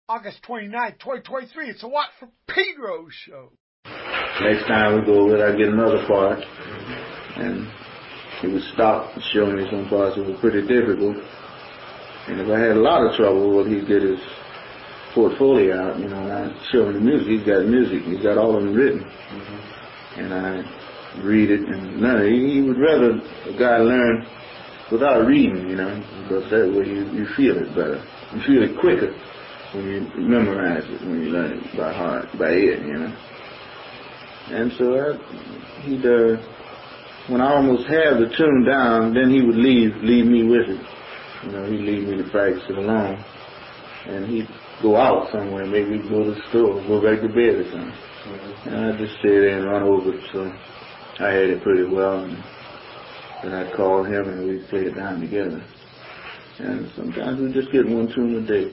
August 29th, 2023. It's a Watt from Pedro show. Next time we go over it, I get another part. And he would stop and show me some parts that were pretty difficult. And if I had a lot of trouble, what he'd get his portfolio out, and I'd show him the music. He's got music. He's got all of them written. And I read it and learn it. He would rather a guy learn without reading, because that way you feel it better. You feel it quicker when you memorize it, when you learn it by heart, by ear, And so he'd, when I almost had the tune down, then he would leave me with it. He'd leave me to practice it alone. And he'd go out somewhere, maybe go to the store, go back to bed or something. And I'd just stay there and run over it, so I had it pretty well. And then I'd call him and we'd play it down together. And sometimes we'd just get one tune a day.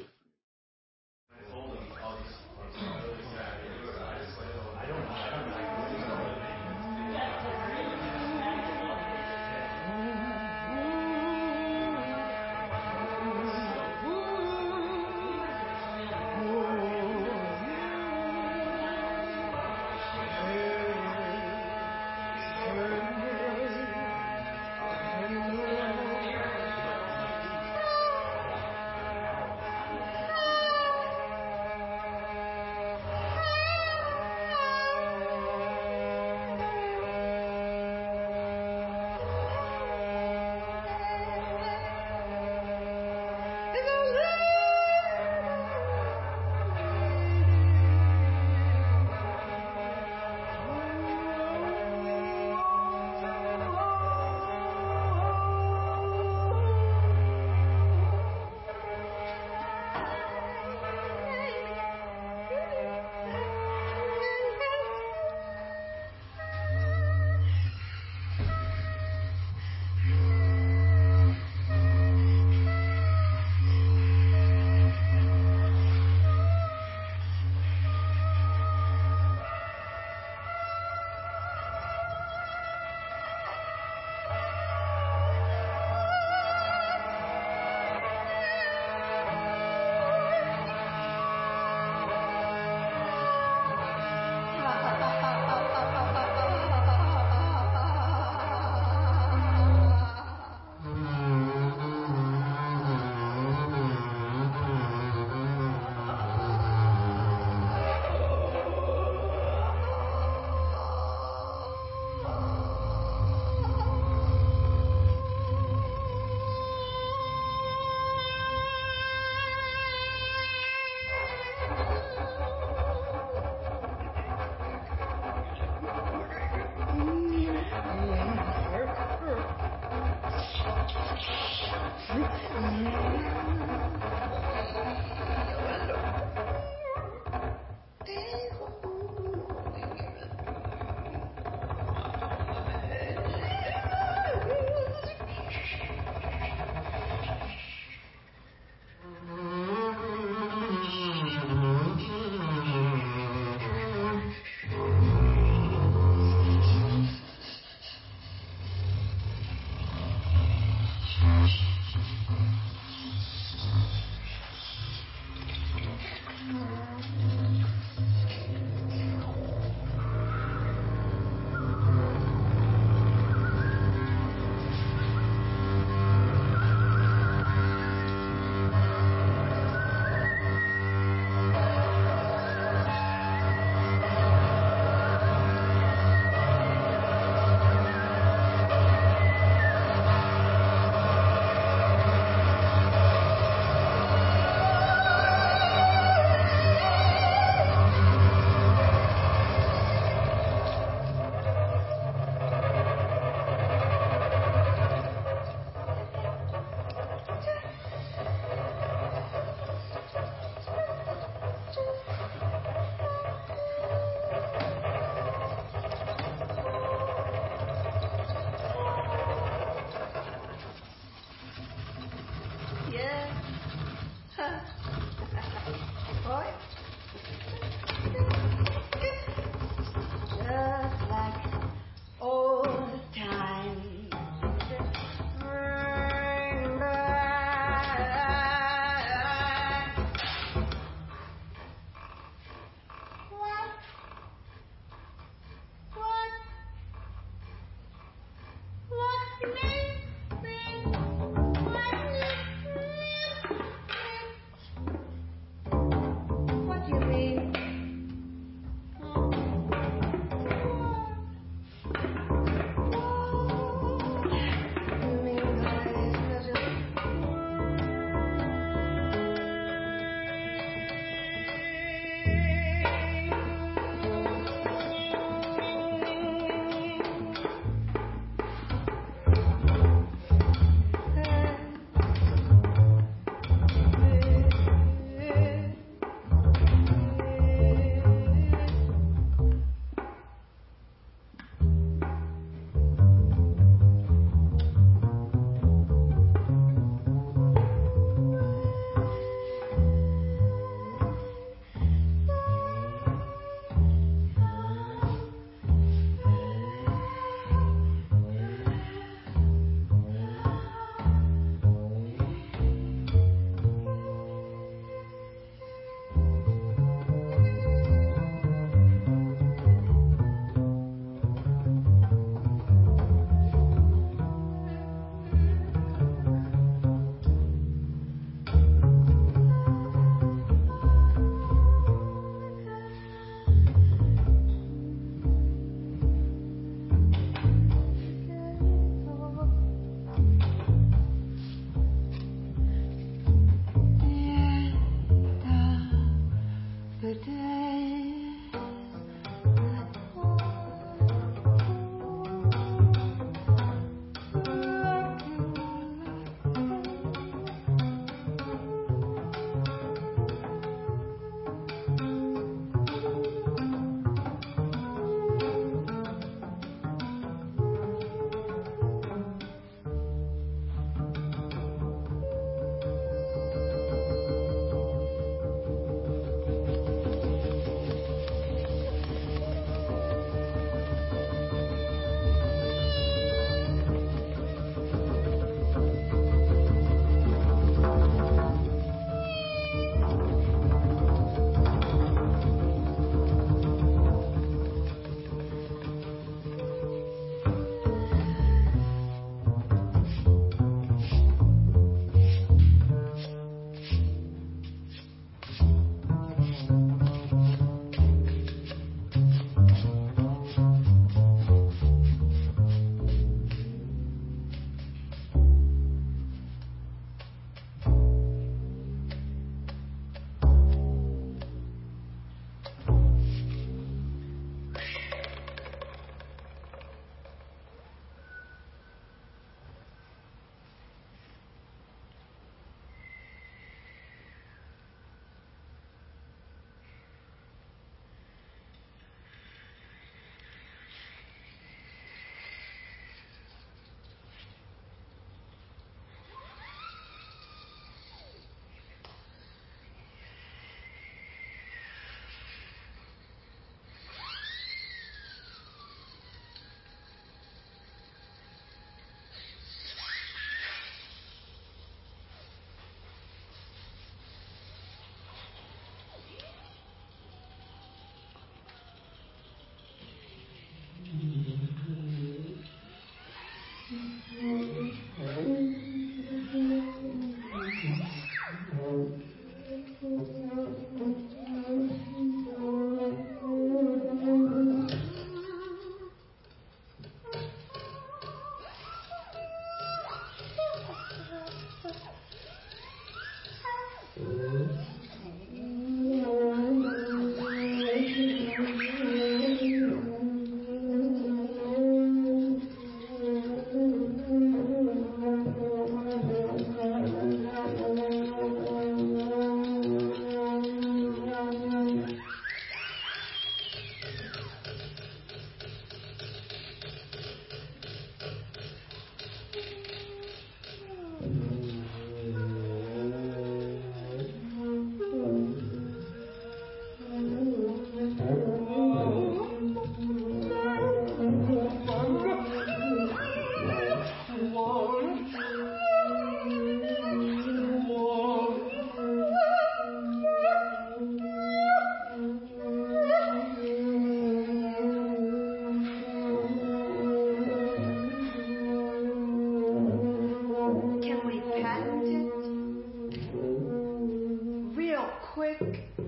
quick,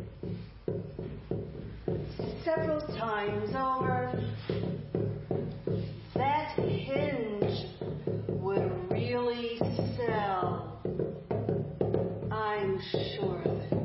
several times over, that hinge would really sell. I'm sure of it.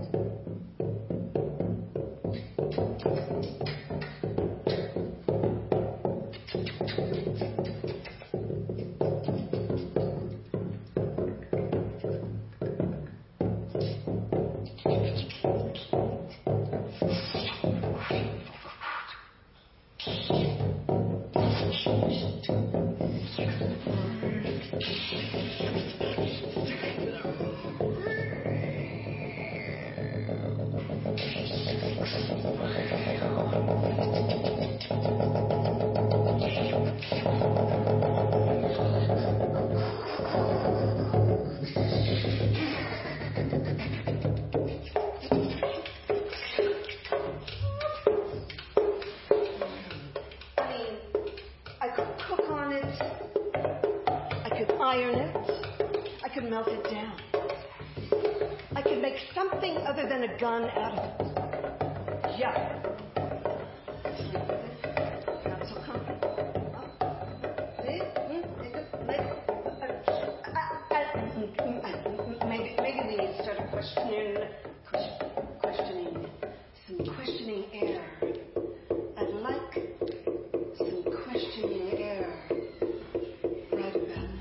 Iron it. I could melt it down. I could make something other than a gun out of it. Yeah. Not so comfortable. Maybe we need to start a questioning air. I'd like some questioning air right about now.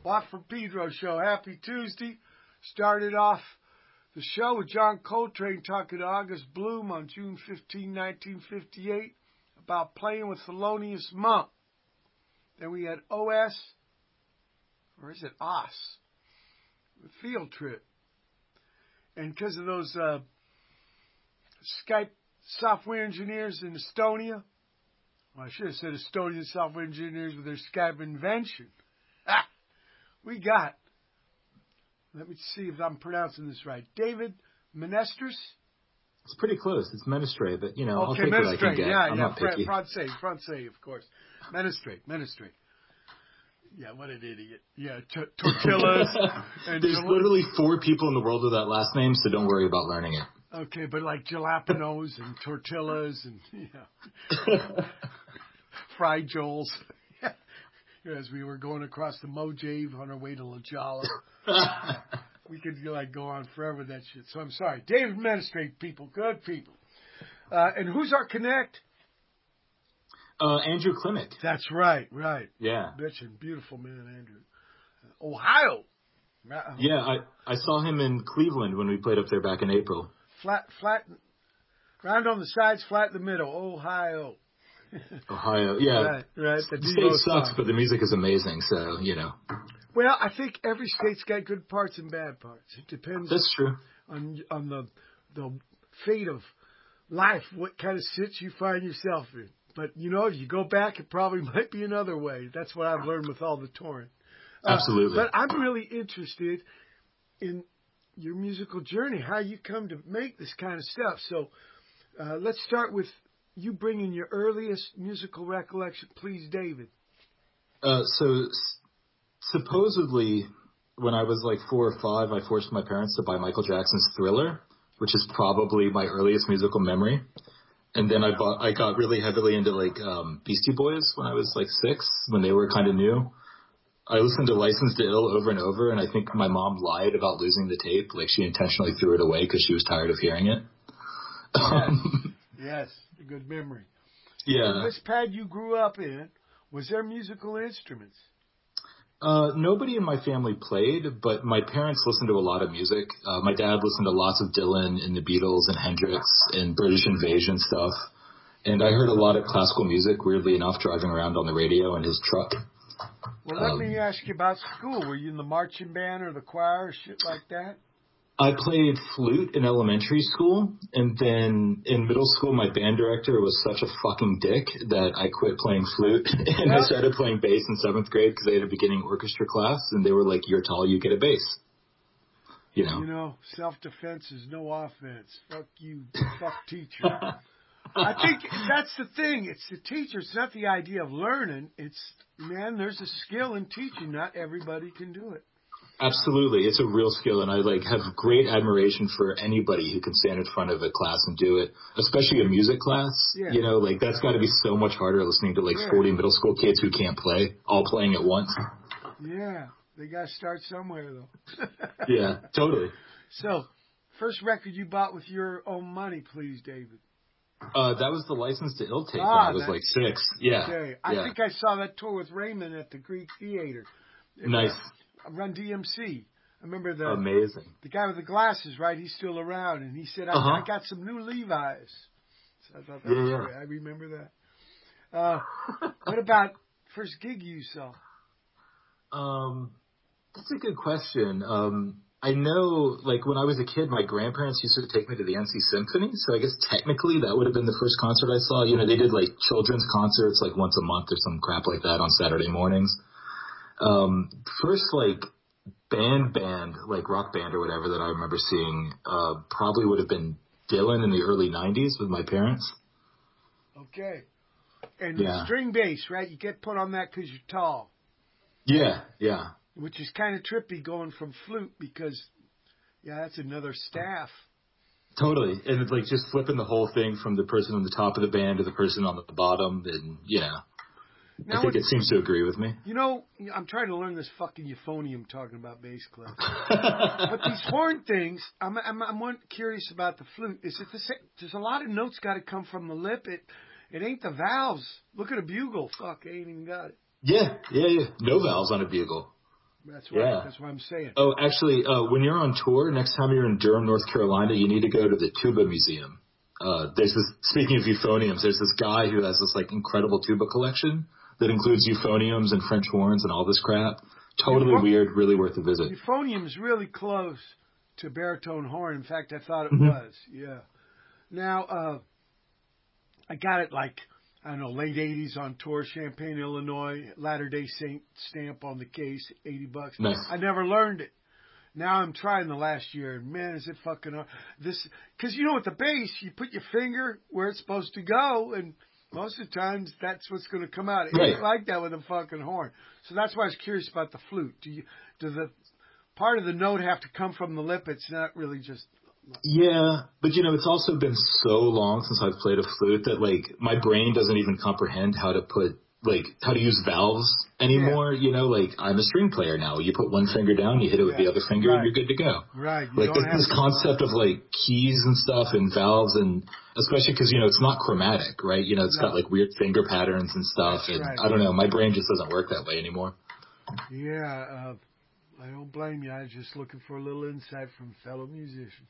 Watt from Pedro show. Happy Tuesday. Started off the show with John Coltrane talking to August Bloom on June 15, 1958 about playing with Thelonious Monk. Then we had OS, or is it OS? Field Trip. And because of those Skype software engineers in Estonia, well, I should have said Estonian software engineers with their Skype invention. We got, let me see if I'm pronouncing this right, David Menestris? It's pretty close. It's Menestrate, but, I'll Okay, take what I Menestrate, can get. yeah, I'm not picky. Francais, of course. Menestrate. Yeah, what an idiot. Yeah, tortillas. And There's literally 4 people in the world with that last name, so don't worry about learning it. Okay, but like jalapenos and tortillas and, fried joels. As we were going across the Mojave on our way to La Jolla. We could go on forever with that shit. So I'm sorry. David Menestrate, people. Good people. And who's our connect? Andrew Klimek. That's right. Yeah. Bitchin', beautiful man, Andrew. Ohio. Yeah, I saw him in Cleveland when we played up there back in April. Flat, round on the sides, flat in the middle. Ohio. Ohio, yeah. Right. The state sucks, but the music is amazing, so, Well, I think every state's got good parts and bad parts. It depends. That's true. On the fate of life, what kind of sits you find yourself in. But, if you go back, it probably might be another way. That's what I've learned with all the touring. Absolutely. But I'm really interested in your musical journey, how you come to make this kind of stuff. So let's start with you bringing your earliest musical recollection. Please, David. So supposedly, when I was like 4 or 5, I forced my parents to buy Michael Jackson's Thriller, which is probably my earliest musical memory. And then I got really heavily into Beastie Boys when I was 6, when they were kind of new. I listened to Licensed to Ill over and over, and I think my mom lied about losing the tape. She intentionally threw it away because she was tired of hearing it. Yes, a good memory. Yeah. This pad you grew up in, was there musical instruments? Nobody in my family played, but my parents listened to a lot of music. My dad listened to lots of Dylan and the Beatles and Hendrix and British Invasion stuff. And I heard a lot of classical music, weirdly enough, driving around on the radio in his truck. Well, let me ask you about school. Were you in the marching band or the choir or shit like that? I played flute in elementary school, and then in middle school, my band director was such a fucking dick that I quit playing flute, and I started playing bass in 7th grade because they had a beginning orchestra class, and they were like, "You're tall, you get a bass." Self-defense is no offense. Fuck you, fuck teacher. I think that's the thing. It's the teacher. It's not the idea of learning. It's, there's a skill in teaching. Not everybody can do it. Absolutely. It's a real skill, and I have great admiration for anybody who can stand in front of a class and do it, especially a music class. Yeah. That's got to be so much harder listening to 40 middle school kids who can't play, all playing at once. Yeah. They got to start somewhere, though. Yeah, totally. So, first record you bought with your own money, please, David. That was the License to Ill tape when I was 6. Yeah. Okay. I think I saw that tour with Raymond at the Greek Theater. Nice. Run DMC. I remember amazing. The guy with the glasses, right? He's still around, and he said, I got some new Levi's. So I thought that was great. I remember that. What about first gig you saw? That's a good question. I know, when I was a kid, my grandparents used to take me to the NC Symphony, so I guess technically that would have been the first concert I saw. They did children's concerts once a month or some crap like that on Saturday mornings. First band, rock band or whatever that I remember seeing, probably would have been Dylan in the early 90s with my parents. Okay. And string bass, right? You get put on that because you're tall. Yeah. Which is kind of trippy going from flute because, that's another staff. Totally. And it's just flipping the whole thing from the person on the top of the band to the person on the bottom. And, I think it seems to agree with me. I'm trying to learn this fucking euphonium talking about bass clef. But these horn things, I'm curious about the flute. Is it the same? There's a lot of notes got to come from the lip. It ain't the valves. Look at a bugle. Fuck, I ain't even got it. Yeah. No valves on a bugle. That's Yeah. That's what I'm saying. Oh, actually, when you're on tour, next time you're in Durham, North Carolina, you need to go to the Tuba Museum. There's this, speaking of euphoniums, there's this guy who has this like incredible tuba collection that includes euphoniums and French horns and all this crap. Totally weird, really worth a visit. Euphonium's really close to baritone horn. In fact, I thought it Mm-hmm. was. Yeah. Now, I got it like, I don't know, late 80s on tour, Champaign, Illinois, Latter-day Saint stamp on the case, $80. Nice. I never learned it. Now I'm trying the last year, and man, is it fucking hard. Because you know, with the bass, you put your finger where it's supposed to go, and most of the times that's what's going to come out. It ain't like that with a fucking horn. So that's why I was curious about the flute. Does the part of the note have to come from the lip? It's not really just. Yeah, but you know, it's also been so long since I've played a flute that like my brain doesn't even comprehend how to use valves anymore. Yeah. You know, like I'm a string player now. You put one finger down, you hit it with the other finger, and you're good to go. Right. Like this concept of like keys and stuff and valves, and especially because you know it's not chromatic, right? You know, it's got like weird finger patterns and stuff, and I don't know, my brain just doesn't work that way anymore. Yeah, I don't blame you. I was just looking for a little insight from fellow musicians.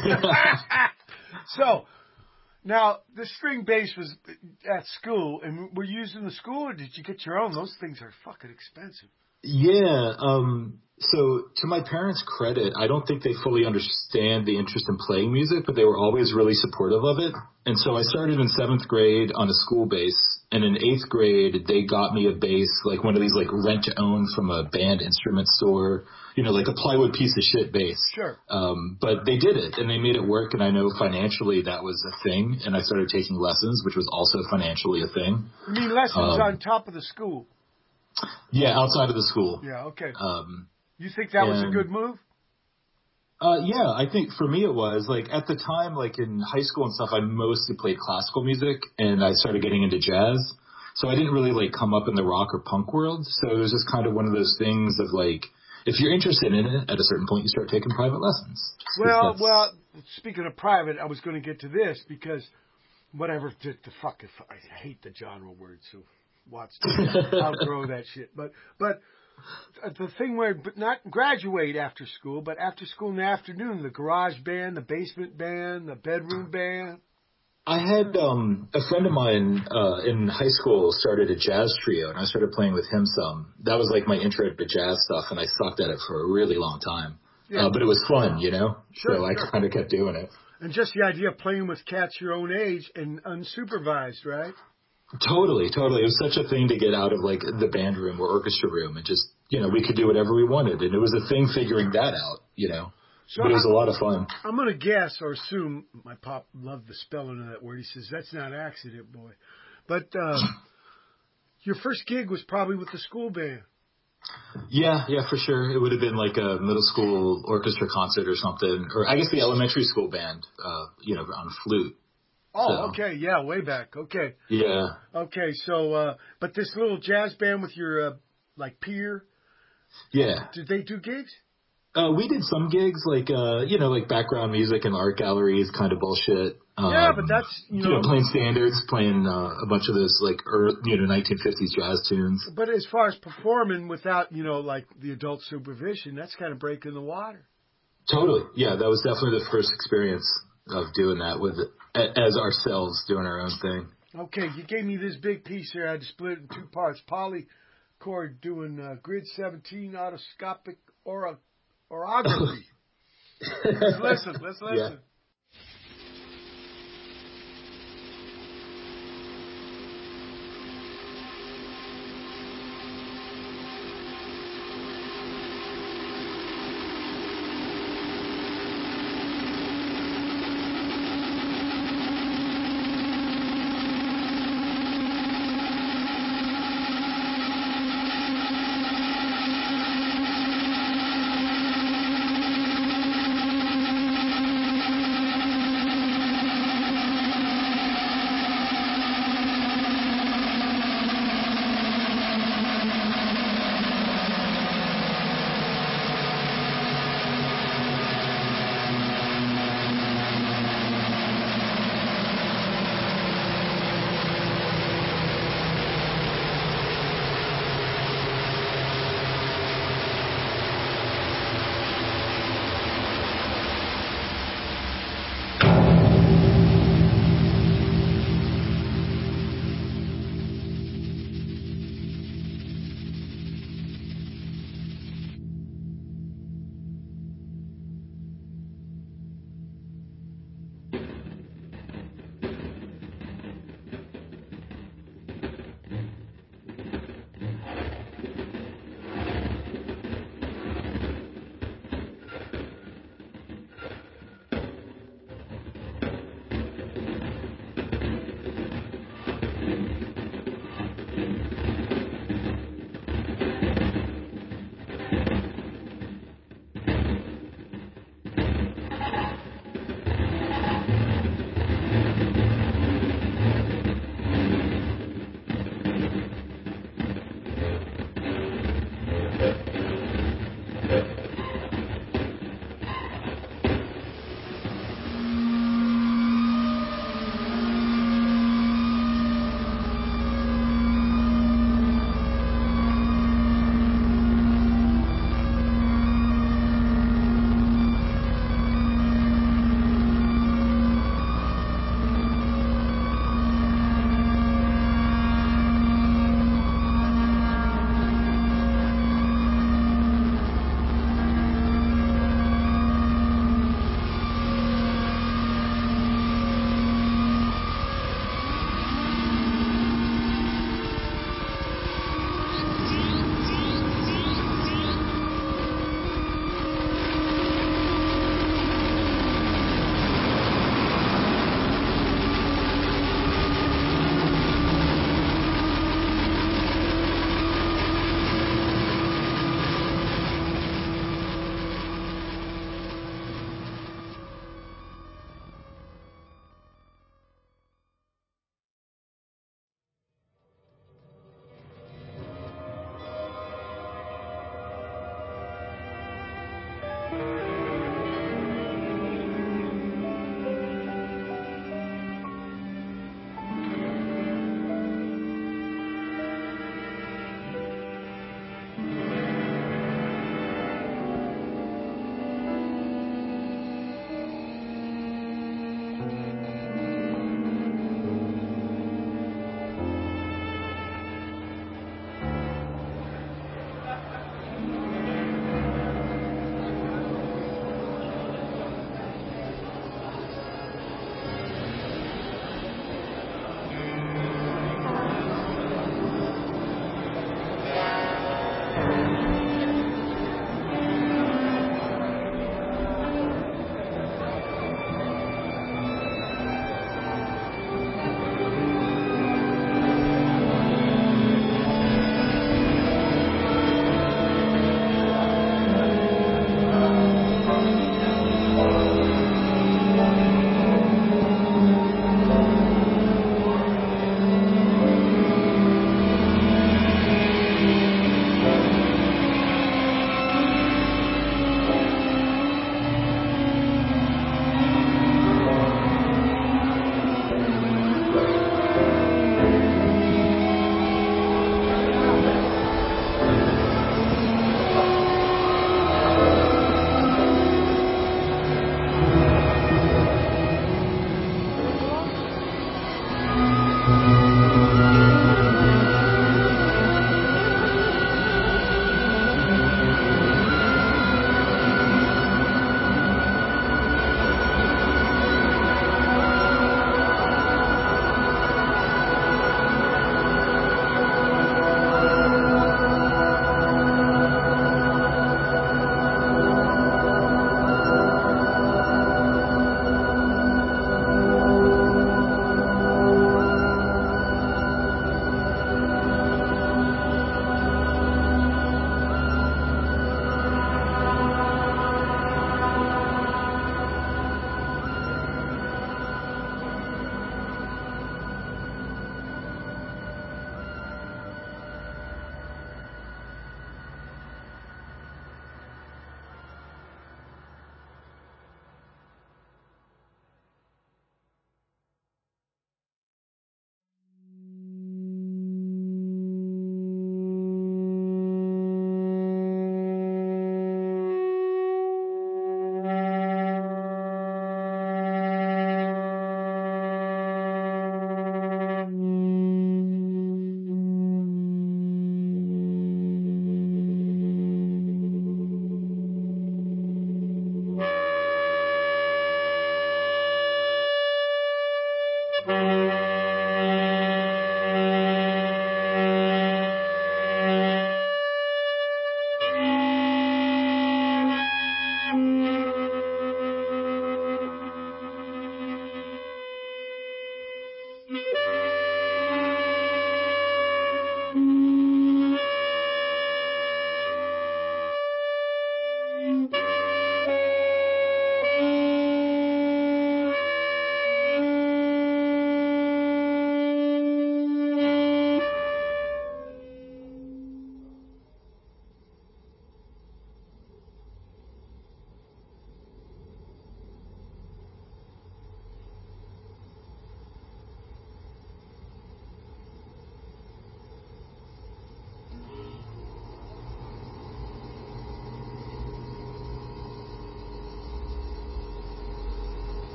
So. Now, the string bass was at school, and were you using the school, or did you get your own? Those things are fucking expensive. Yeah. So to my parents' credit, I don't think they fully understand the interest in playing music, but they were always really supportive of it. And so I started in 7th grade on a school bass, and in 8th grade, they got me a bass, like one of these like rent to own from a band instrument store, you know, like a plywood piece of shit bass. Sure. But they did it, and they made it work, and I know financially that was a thing, and I started taking lessons, which was also financially a thing. You mean lessons on top of the school? Yeah, outside of the school. Yeah, okay. You think that was a good move? Yeah, I think for me it was. Like, at the time, like in high school and stuff, I mostly played classical music, and I started getting into jazz. So I didn't really, like, come up in the rock or punk world. So it was just kind of one of those things of, like, if you're interested in it, at a certain point, you start taking private lessons. Well, speaking of private, I was going to get to this, because whatever, the fuck, I hate the genre word, so watch outgrow that shit. But the thing where, but not graduate after school, but after school in the afternoon, the garage band, the basement band, the bedroom band. I had a friend of mine in high school started a jazz trio, and I started playing with him some. That was like my intro to jazz stuff, and I sucked at it for a really long time. Yeah. But it was fun, you know? Sure, so I kind of kept doing it. And just the idea of playing with cats your own age and unsupervised, right? Totally. It was such a thing to get out of like the band room or orchestra room and just, you know, we could do whatever we wanted. And it was a thing figuring that out, you know. So but it was a lot of fun. I'm going to guess or assume, my pop loved the spelling of that word. He says, that's not accident, boy. But your first gig was probably with the school band. Yeah, for sure. It would have been like a middle school orchestra concert or something. Or I guess the elementary school band, you know, on flute. Oh, so. Okay. Yeah, way back. Okay. Yeah. Okay, so, but this little jazz band with your, like, peer? Yeah. Did they do gigs? We did some gigs, like, you know, like background music and art galleries kind of bullshit. Yeah, but that's, you know playing standards, playing a bunch of those, like, 1950s jazz tunes. But as far as performing without, you know, like the adult supervision, that's kind of breaking the water. Totally. Yeah, that was definitely the first experience of doing that with as ourselves doing our own thing. Okay, you gave me this big piece here. I had to split it in two parts. Polychord doing grid 17 autoscopic orography. Let's listen. Yeah.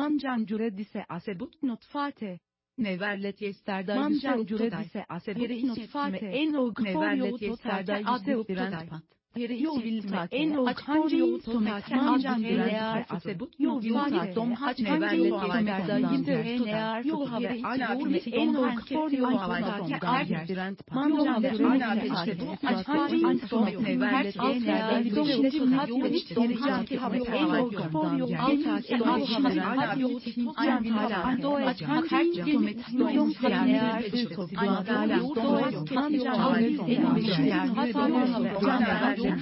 Mancan juredise asebut not fate. Neverlet yesterday Mancan juredise asebut not fate. Neverlet yesterday asebut Yo vilta en o kanji tomat manjan veya asebut yo vilta tom hat neverlet yesterday yimter yo have anakmet en o poryo avata erdirent manjan veya asebut kanji tomat neverlet yesterday yimter tom hat en o poryo avata erdirent yo jan hala doya kanji tomat yo hala anadala doya kanji en o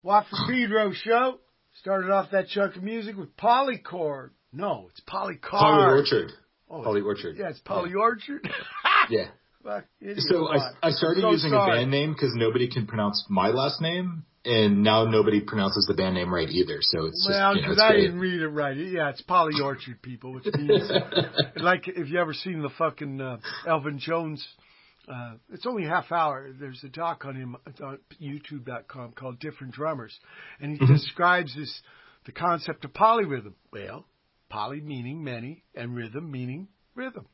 Watford Pedro Show. Started off that chunk of music with Polychord. No, it's Polycard. Poly Orchard. Oh, Poly Orchard. Yeah, it's Poly Orchard. Yeah. Fuck, So I started using a band name because nobody can pronounce my last name, and now nobody pronounces the band name right either. So it's well, just, because I didn't read it right. Yeah, it's Poly Orchard, people, which means like if you ever seen the fucking Elvin Jones. It's only a half hour. There's a doc on him on YouTube.com called Different Drummers. And he describes the concept of polyrhythm. Well, poly meaning many and rhythm meaning rhythm.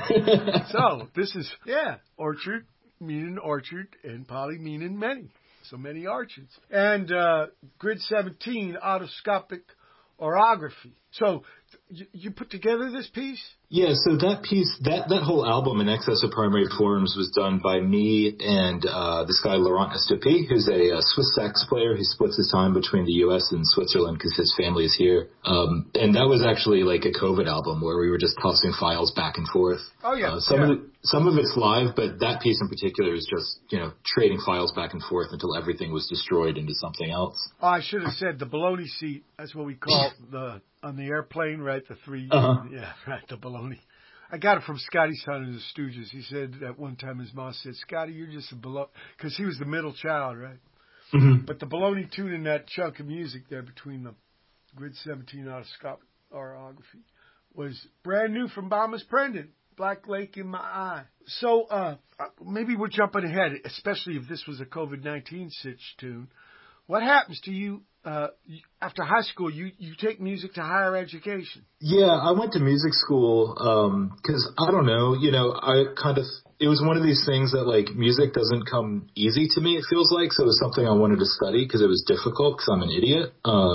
So this is, orchard meaning orchard and poly meaning many. So many orchards. And Grid 17, autoscopic orography. So you put together this piece? Yeah, so that piece, that whole album, In Excess of Primary Forms, was done by me and this guy, Laurent Estopi, who's a Swiss sax player. He splits his time between the U.S. and Switzerland because his family is here. And that was actually like a COVID album where we were just tossing files back and forth. Oh, yeah. Some of it's live, but that piece in particular is just, trading files back and forth until everything was destroyed into something else. Oh, I should have said the baloney seat. That's what we call on the airplane, right? The three. Yeah, right, the baloney. I got it from Scotty's son and the Stooges. He said at one time his mom said, Scotty, you're just a baloney. Because he was the middle child, right? Mm-hmm. But the baloney tune in that chunk of music there between the Grid 17 autoscopic orography was brand new from Bombas Prendon. Black Lake in My Eye. So maybe we're jumping ahead, especially if this was a COVID-19 sitch tune. What happens to you after high school? You take music to higher education. Yeah, I went to music school because I don't know, it was one of these things that like music doesn't come easy to me. It feels like, so it was something I wanted to study because it was difficult because I'm an idiot.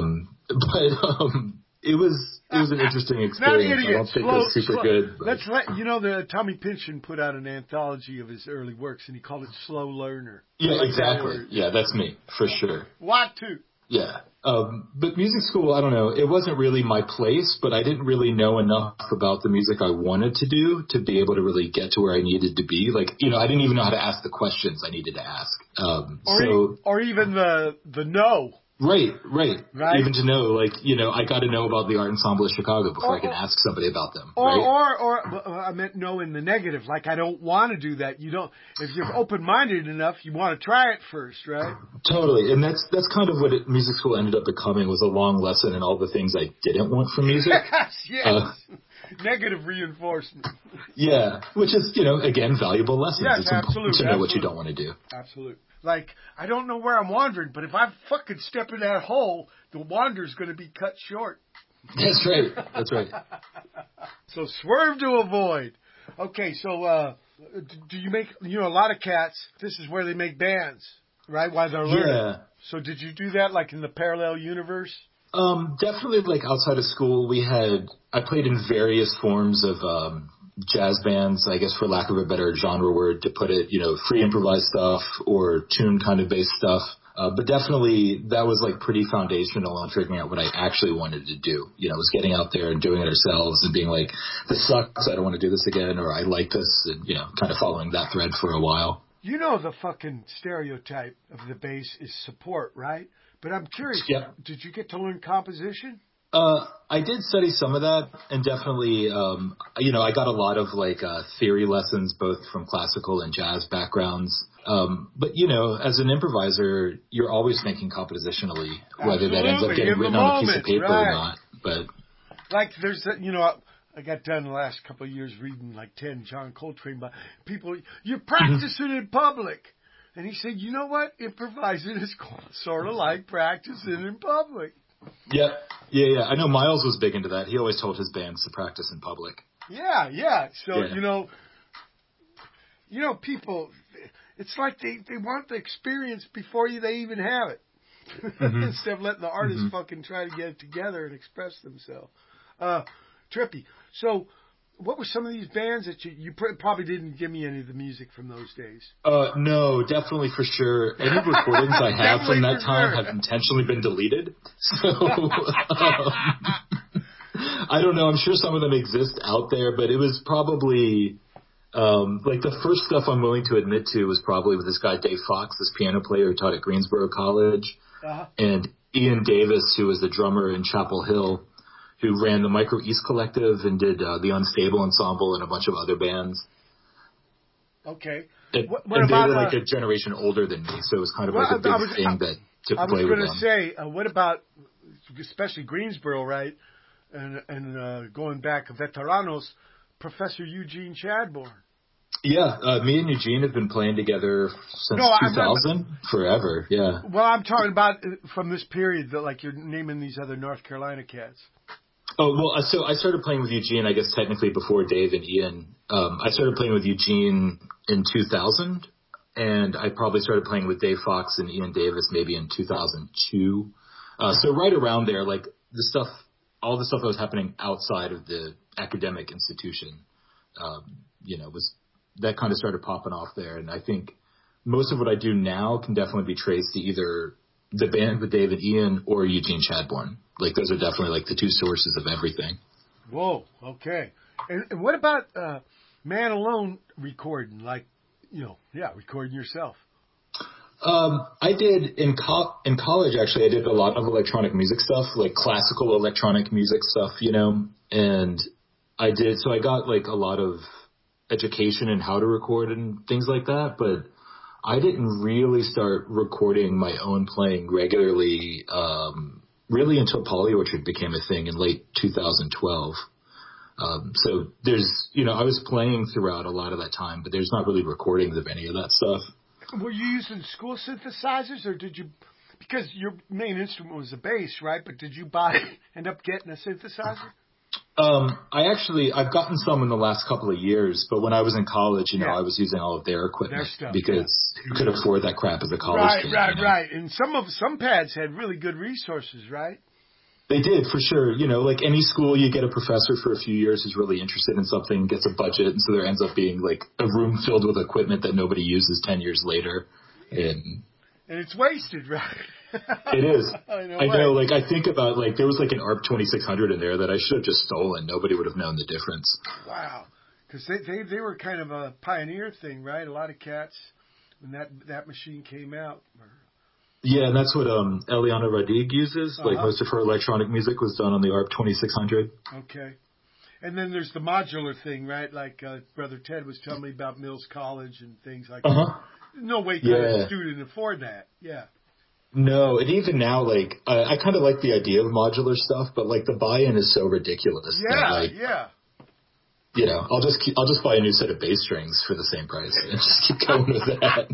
It was an interesting experience. I don't think it was super good. But. Let's the Tommy Pynchon put out an anthology of his early works, and he called it Slow Learner. Yeah, exactly. Yeah, that's me for sure. What too? Yeah. But music school, I don't know. It wasn't really my place, but I didn't really know enough about the music I wanted to do to be able to really get to where I needed to be. Like, I didn't even know how to ask the questions I needed to ask. Or even the no. Right. Even to know, I got to know about the Art Ensemble of Chicago before I can ask somebody about them. Or I meant no in the negative. Like, I don't want to do that. If you're open-minded enough, you want to try it first, right? Totally. And that's kind of what music school ended up becoming, was a long lesson in all the things I didn't want from music. Yes. Negative reinforcement. Yeah. Which is, again, valuable lessons. Yes, it's important to know what you don't want to do. Absolutely. Like, I don't know where I'm wandering, but if I fucking step in that hole, the wander's going to be cut short. That's right. So swerve to avoid. Okay, so do you make, a lot of cats, this is where they make bands, right, while they're learning. Yeah. So did you do that, like, in the parallel universe? Definitely, like, outside of school, I played in various forms of jazz bands, I guess, for lack of a better genre word to put it, free improvised stuff or tune kind of based stuff. But definitely that was like pretty foundational on figuring out what I actually wanted to do. Was getting out there and doing it ourselves and being like, this sucks, I don't want to do this again, or I like this, and, kind of following that thread for a while. The fucking stereotype of the bass is support, right? But I'm curious, Did you get to learn composition? I did study some of that, and definitely, I got a lot of theory lessons, both from classical and jazz backgrounds. But as an improviser, you're always thinking compositionally, whether that ends up getting written on a piece of paper or not. But there's I got done the last couple of years reading 10 John Coltrane, but people, you practice it in public. And he said, you know what? Improvising is sort of like practicing in public. Yeah. I know Miles was big into that. He always told his bands to practice in public. Yeah. So, people, it's like they want the experience before they even have it. Mm-hmm. Instead of letting the artists fucking try to get it together and express themselves. Trippy. So, what were some of these bands that you probably didn't give me any of the music from those days? No, definitely for sure. Any recordings I have from that time have intentionally been deleted. So, I don't know. I'm sure some of them exist out there, but it was probably, Like the first stuff I'm willing to admit to was probably with this guy Dave Fox, this piano player who taught at Greensboro College, and Ian Davis, who was the drummer in Chapel Hill, who ran the Micro East Collective and did the Unstable Ensemble and a bunch of other bands. Okay. And, What and about, they were like a generation older than me, so it was kind of like a big thing that to I was play with going them. to say, what about, especially Greensboro, right? And going back, veteranos, Professor Eugene Chadbourne. Yeah, me and Eugene have been playing together since 2000, forever. Yeah. Well, I'm talking about from this period that, like, you're naming these other North Carolina cats. Oh, well, so I started playing with Eugene, I guess technically before Dave and Ian. I started playing with Eugene in 2000, and I probably started playing with Dave Fox and Ian Davis maybe in 2002. So right around there, like all the stuff that was happening outside of the academic institution, was that kind of started popping off there. And I think most of what I do now can definitely be traced to either the band with Dave and Ian or Eugene Chadbourne. Like those are definitely like the two sources of everything. Whoa, okay. And what about Man Alone recording? Like, recording yourself. I did in college. Actually, I did a lot of electronic music stuff, like classical electronic music stuff, and I got like a lot of education in how to record and things like that, but I didn't really start recording my own playing regularly, really until Polly Orchard became a thing in late 2012. So there's, I was playing throughout a lot of that time, but there's not really recordings of any of that stuff. Were you using school synthesizers, or did you, because your main instrument was the bass, right? But did you end up getting a synthesizer? I've gotten some in the last couple of years, but when I was in college, I was using all of their equipment their stuff, because who could afford that crap as a college kid? Right. And some pads had really good resources, right? They did, for sure. Like any school, you get a professor for a few years who's really interested in something, gets a budget, and so there ends up being like a room filled with equipment that nobody uses 10 years later. And it's wasted, right? It is. I know. Like I think about like there was like an ARP 2600 in there that I should have just stolen. Nobody would have known the difference. Wow, because they were kind of a pioneer thing, right? A lot of cats when that machine came out. Yeah, and that's what Eliana Radig uses. Like most of her electronic music was done on the ARP 2600. Okay. And then there's the modular thing, right? Like Brother Ted was telling me about Mills College and things like that. No way could a student afford that. Yeah. No, and even now, like I kind of like the idea of modular stuff, but like the buy-in is so ridiculous. Yeah. I'll just buy a new set of bass strings for the same price and just keep going with that.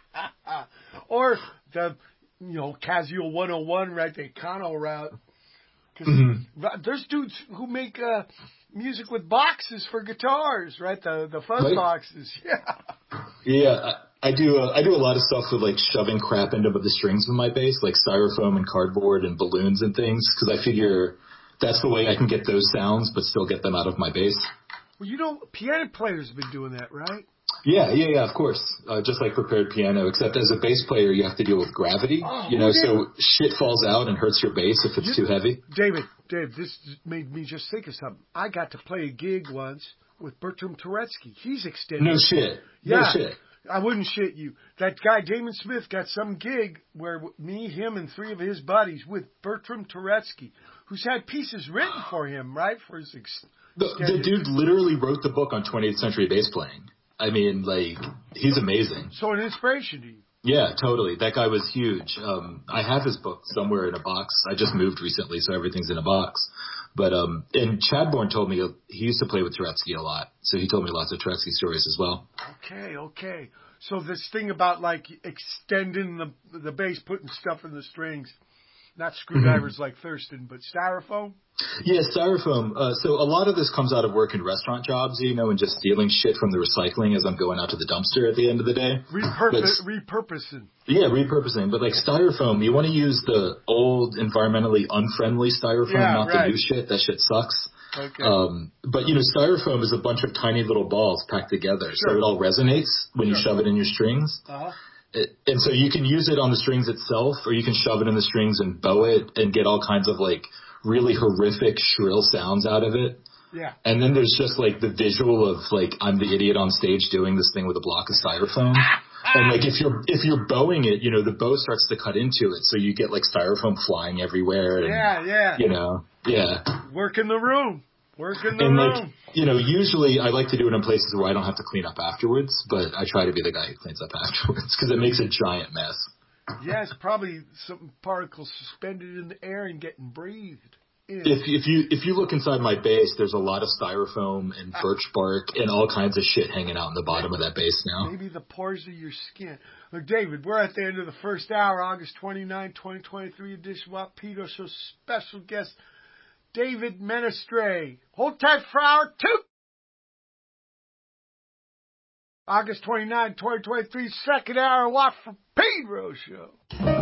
Or the Casio 101, right? The Econo route. There's dudes who make music with boxes for guitars, right? The fuzz boxes. Yeah. Yeah. I do a lot of stuff with like shoving crap into the strings of my bass, like styrofoam and cardboard and balloons and things, because I figure that's the way I can get those sounds but still get them out of my bass. Well, piano players have been doing that, right? Yeah, of course. Just like prepared piano, except as a bass player, you have to deal with gravity, so shit falls out and hurts your bass if it's too heavy. Dave, this made me just think of something. I got to play a gig once with Bertram Turetsky. He's extended. No shit. Yeah. No shit. I wouldn't shit you. That guy, Damon Smith, got some gig where me, him, and three of his buddies with Bertram Turetsky, who's had pieces written for him, right? For his the dude literally wrote the book on 20th century bass playing. I mean, like, he's amazing. So an inspiration to you. Yeah, totally. That guy was huge. I have his book somewhere in a box. I just moved recently, so everything's in a box. But and Chadbourne told me he used to play with Turetsky a lot, so he told me lots of Turetsky stories as well. Okay. So this thing about like extending the bass, putting stuff in the strings, not screwdrivers like Thurston, but styrofoam. Yeah, styrofoam. So a lot of this comes out of work in restaurant jobs, and just stealing shit from the recycling as I'm going out to the dumpster at the end of the day. Repurposing. Yeah, repurposing. But like styrofoam, you want to use the old, environmentally unfriendly styrofoam, not the new shit. That shit sucks. Okay. But styrofoam is a bunch of tiny little balls packed together, so it all resonates when you shove it in your strings. And so you can use it on the strings itself, or you can shove it in the strings and bow it and get all kinds of like really horrific shrill sounds out of it. Yeah. And then there's just like the visual of like I'm the idiot on stage doing this thing with a block of styrofoam. And like if you're bowing it, you know, the bow starts to cut into it, so you get like styrofoam flying everywhere. And, yeah. You know, yeah. Work in the room. And like, you know, usually I like to do it in places where I don't have to clean up afterwards, but I try to be the guy who cleans up afterwards because it makes a giant mess. Yes, probably some particles suspended in the air and getting breathed in. If you look inside my base, there's a lot of styrofoam and birch bark and all kinds of shit hanging out in the bottom of that base now. Maybe the pores of your skin. Look, David, we're at the end of the first hour, August 29, 2023 edition of Pito Show. Special guest David Menastre. Hold tight for hour 2. August 29, 2023, second hour, Watt from Pedro Show.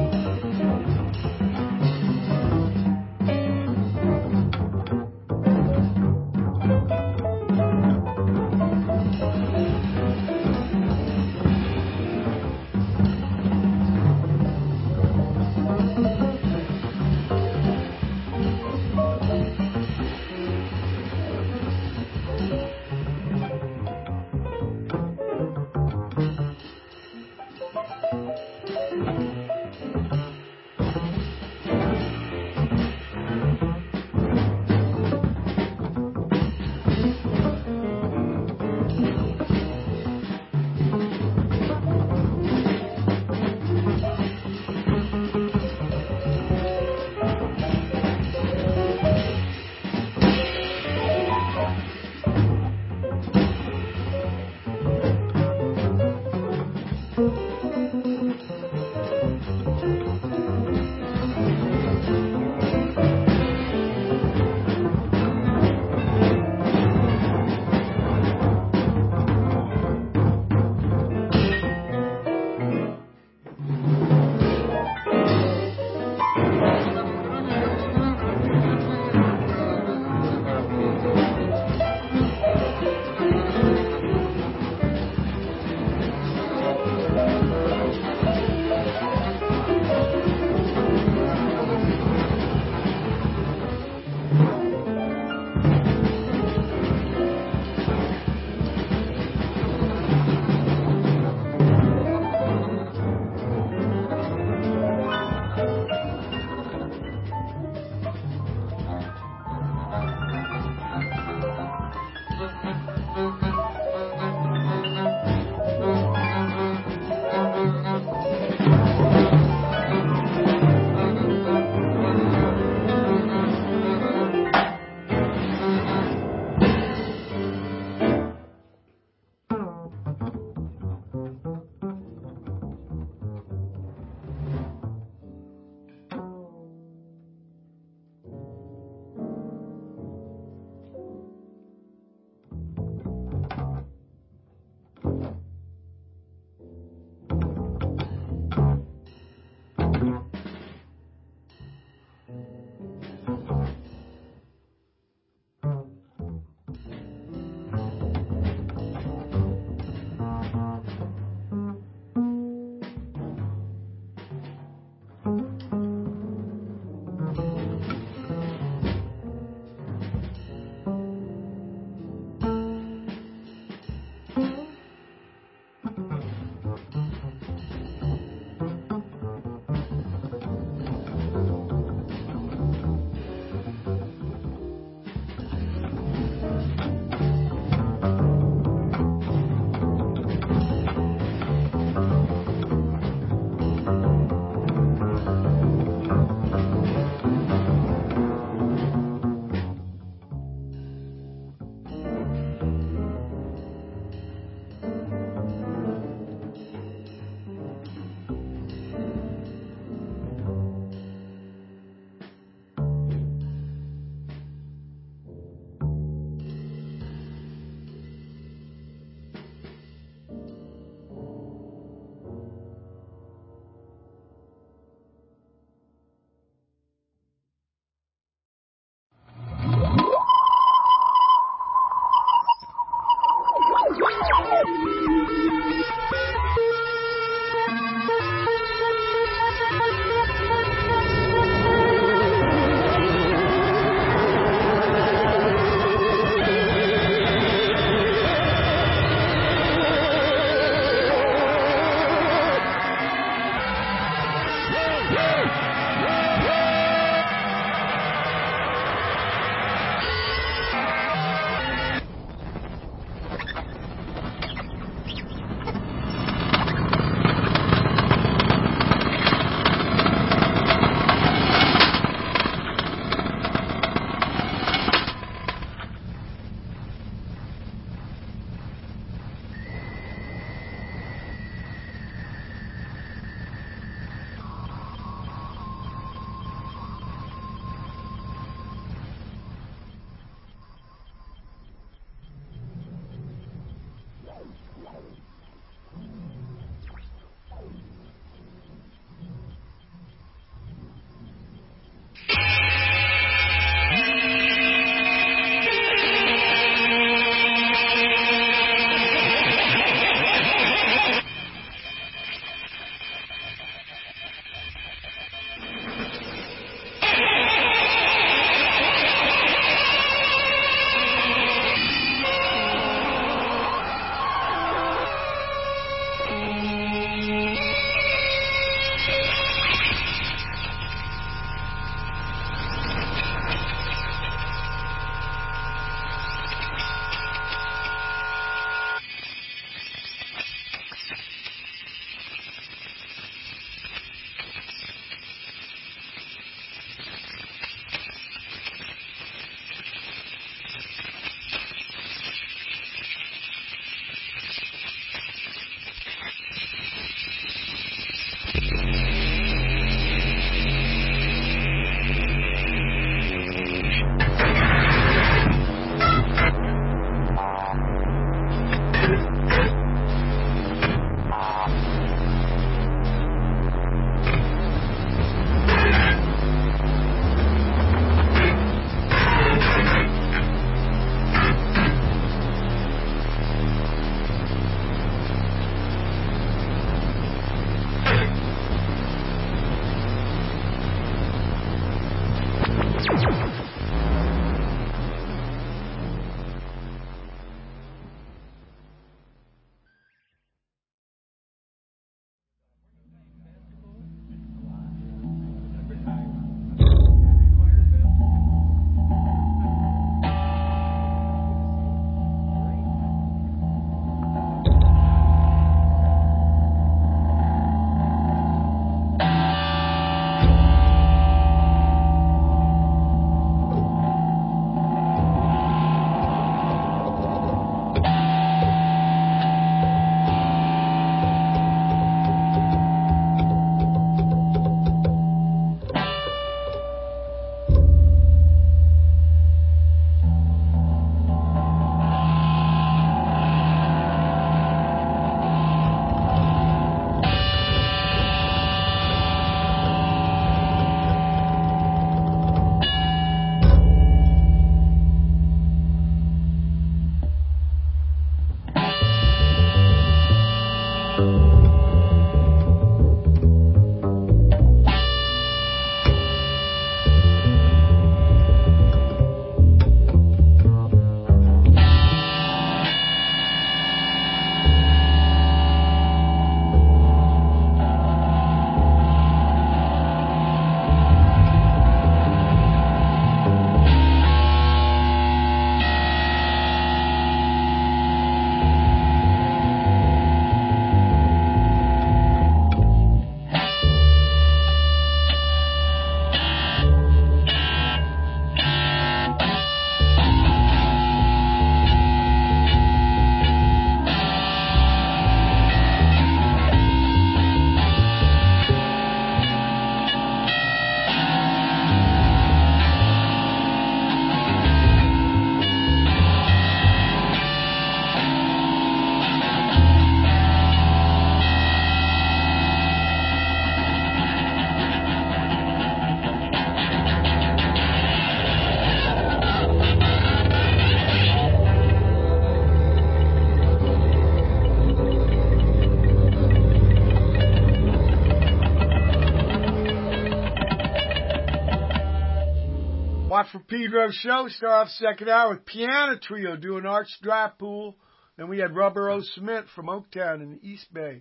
Watt from Pedro show. Start off second hour with Piano Trio doing Arch Dry Pool. Then we had Rubber O Cement from Oaktown in the East Bay.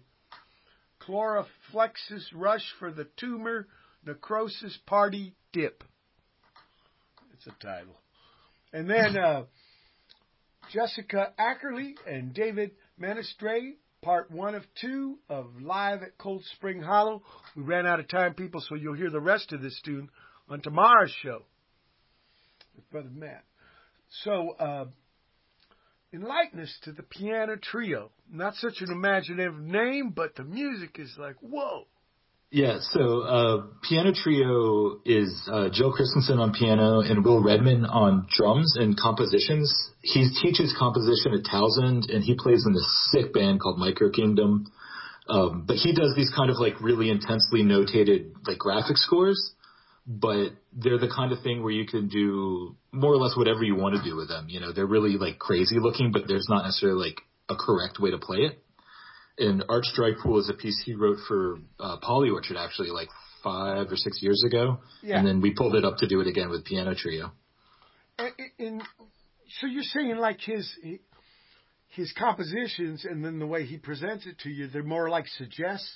Chloroflexus Rush for the Tumor Necrosis Party Dip. It's a title. And then Jessica Ackerley and David Manistre, part 1 of 2 of Live at Cold Spring Hollow. We ran out of time, people, so you'll hear the rest of this tune on tomorrow's show with Brother Matt. So, enlighten us to the Piano Trio. Not such an imaginative name, but the music is like, whoa. Yeah, so Piano Trio is Joe Christensen on piano and Will Redman on drums and compositions. He teaches composition at Townsend, and he plays in this sick band called Micro Kingdom. But he does these kind of like really intensely notated like graphic scores, but they're the kind of thing where you can do more or less whatever you want to do with them. You know, they're really like crazy looking, but there's not necessarily like a correct way to play it. And Arch Dry Pool is a piece he wrote for Polly Orchard actually like 5 or 6 years ago. Yeah. And then we pulled it up to do it again with Piano Trio. And so you're saying like his compositions and then the way he presents it to you, they're more like suggests?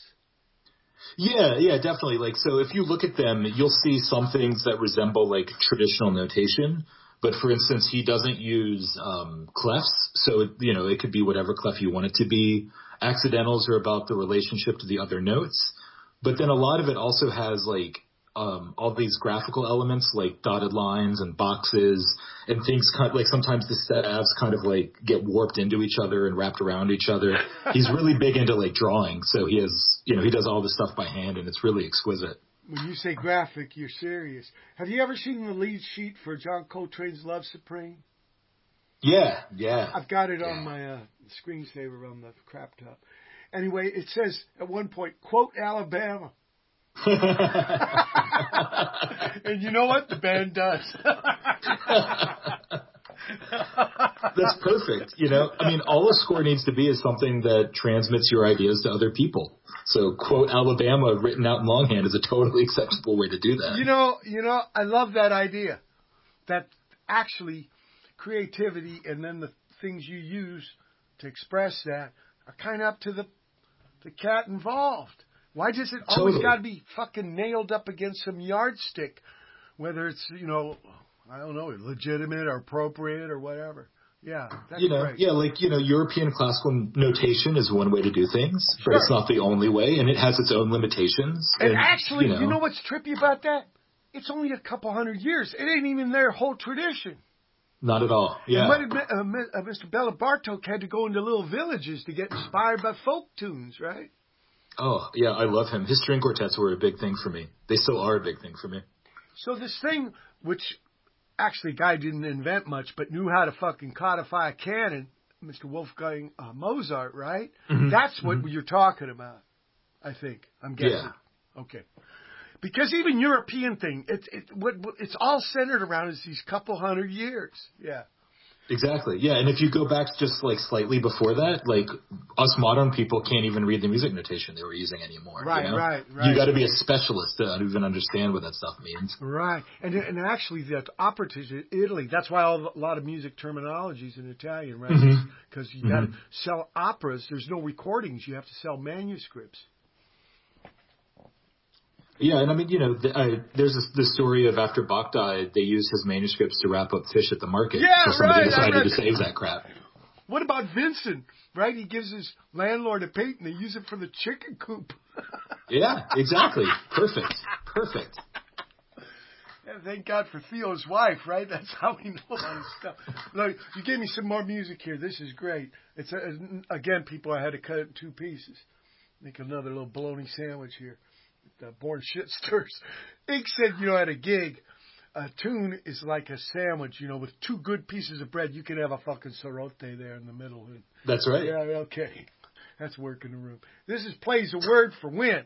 Yeah, definitely. Like, so if you look at them, you'll see some things that resemble like traditional notation. But for instance, he doesn't use clefs. So, you know, it could be whatever clef you want it to be. Accidentals are about the relationship to the other notes. But then a lot of it also has like all these graphical elements like dotted lines and boxes and things kind of like sometimes the staves kind of like get warped into each other and wrapped around each other. He's really big into like drawing. So he does all this stuff by hand and it's really exquisite. When you say graphic, you're serious. Have you ever seen the lead sheet for John Coltrane's Love Supreme? Yeah. I've got it on my screensaver on the crap top. Anyway, it says at one point, quote, Alabama. And you know what? The band does. That's perfect. You know, I mean, all a score needs to be is something that transmits your ideas to other people. So, quote, Alabama written out in longhand is a totally acceptable way to do that. You know, I love that idea. that actually creativity and then the things you use to express that are kind of up to the cat involved. Why does it always got to be fucking nailed up against some yardstick, whether it's, I don't know, legitimate or appropriate or whatever? Yeah, that's great. Yeah, European classical notation is one way to do things, but it's not the only way, and it has its own limitations. And actually, you know what's trippy about that? It's only a couple hundred years. It ain't even their whole tradition. Not at all. Yeah. And Mr. Bela Bartok had to go into little villages to get inspired by folk tunes, right? Oh, yeah, I love him. His string quartets were a big thing for me. They still are a big thing for me. So this thing, which actually guy didn't invent much, but knew how to fucking codify a canon, Mr. Wolfgang Mozart, right? Mm-hmm. That's what you're talking about, I think. I'm guessing. Yeah. Okay. Because even European thing, it's all centered around is these couple hundred years. Yeah. Exactly. Yeah, and if you go back just slightly before that, us modern people can't even read the music notation they were using anymore. Right. You got to be a specialist to even understand what that stuff means. Right. And actually, that operas in Italy, that's why a lot of music terminology is in Italian, right? Because you got to sell operas. There's no recordings. You have to sell manuscripts. Yeah, and I mean, there's the story of after Bach died, they used his manuscripts to wrap up Fish at the Market. Yeah, so somebody decided to save that crap. What about Vincent, right? He gives his landlord a paint and they use it for the chicken coop. Yeah, exactly. Perfect. And thank God for Theo's wife, right? That's how we know all this stuff. Look, you gave me some more music here. This is great. It's again, people, I had to cut it in two pieces. Make another little bologna sandwich here. Born shit stirs. Ink said, at a gig, a tune is like a sandwich, with two good pieces of bread. You can have a fucking sorote there in the middle. That's right. Yeah, okay. That's work in the room. This is Plays a Word for Win.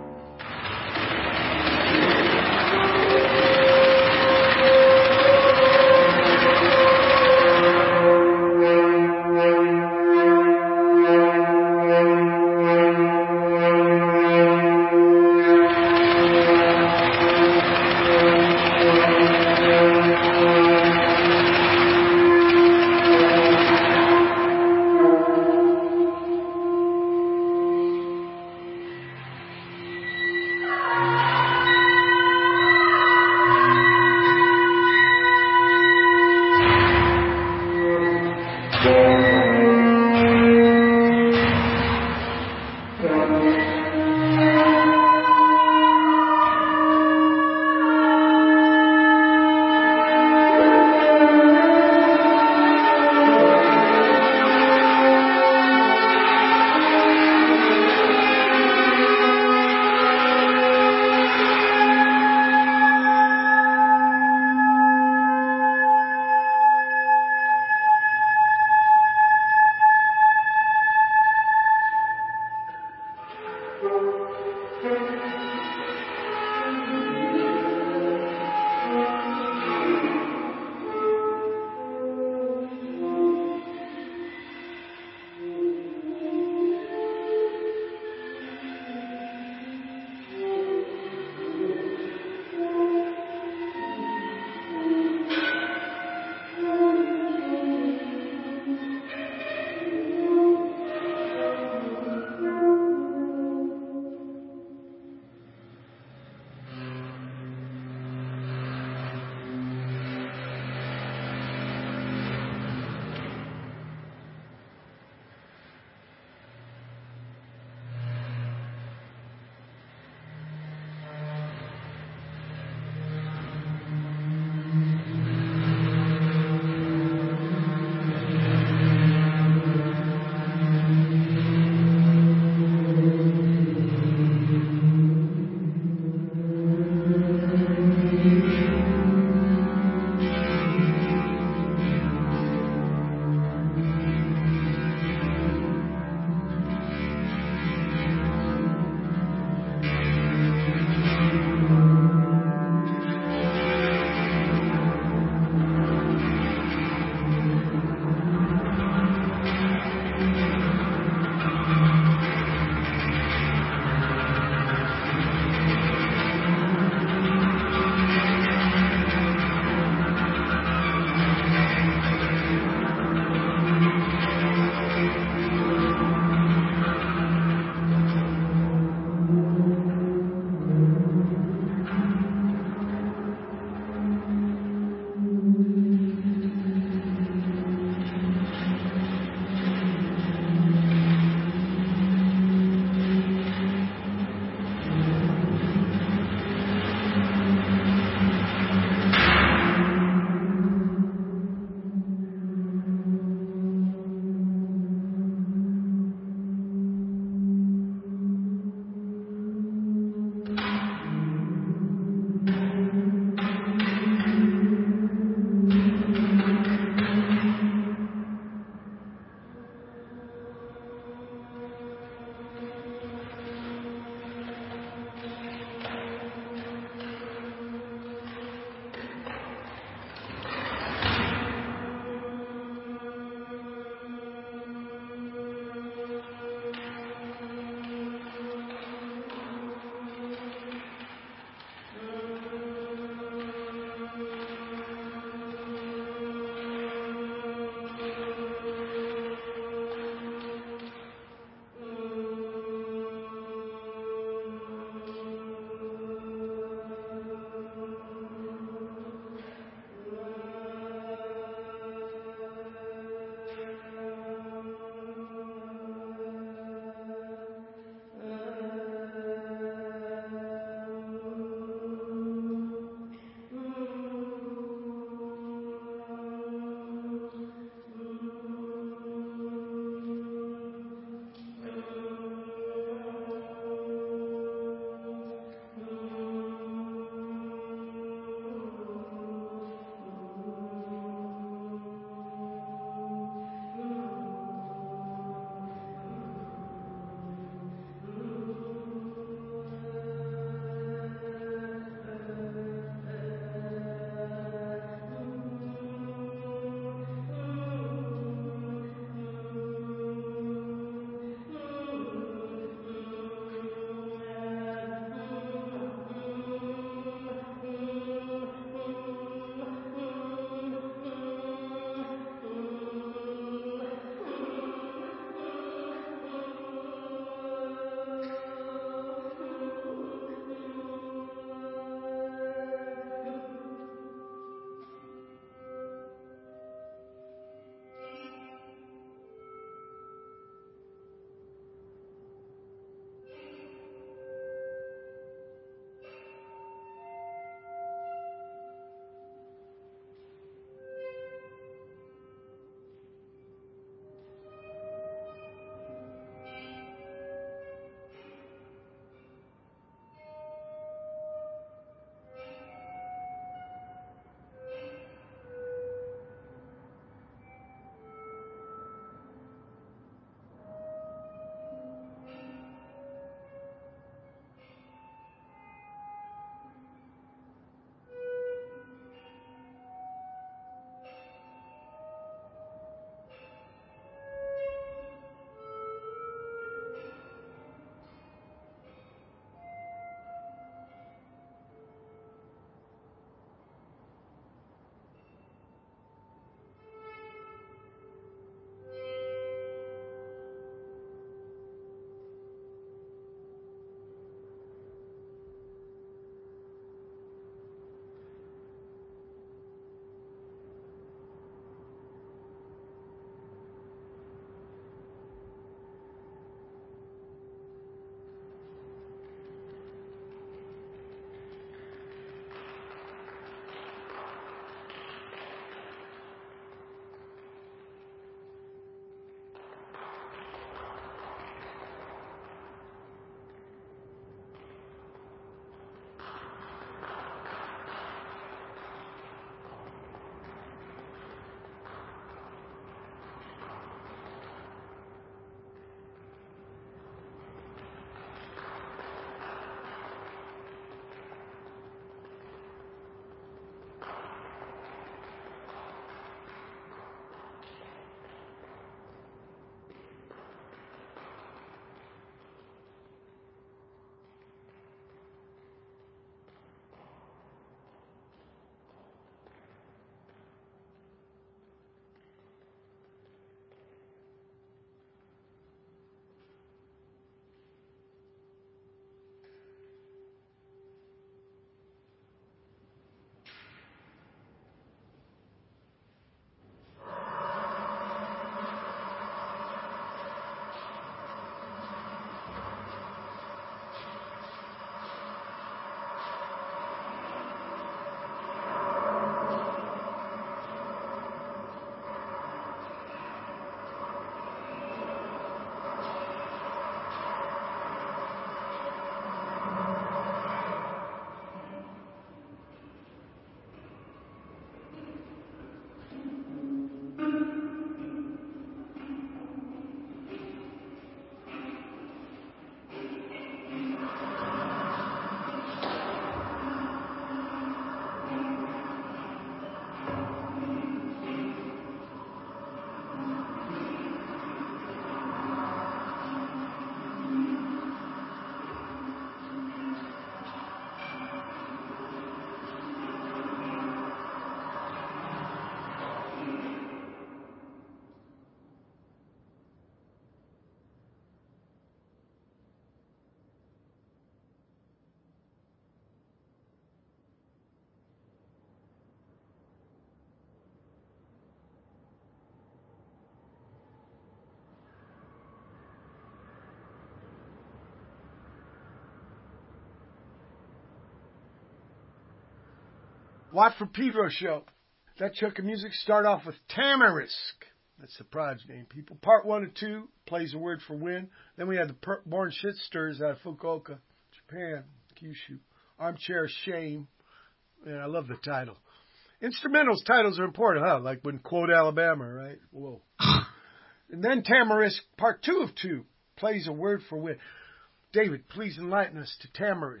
Watford Pedro Show. That chunk of music start off with Tamarisk. That's the Prodigy name, people. Part 1 and 2 plays a word for win. Then we had the Born Shit Stirs out of Fukuoka, Japan, Kyushu. Armchair Shame. Man, I love the title. Instrumentals titles are important, huh? Like when Quote Alabama, right? Whoa. And then Tamarisk, Part 2 of 2, plays a word for win. David, please enlighten us to Tamarisk.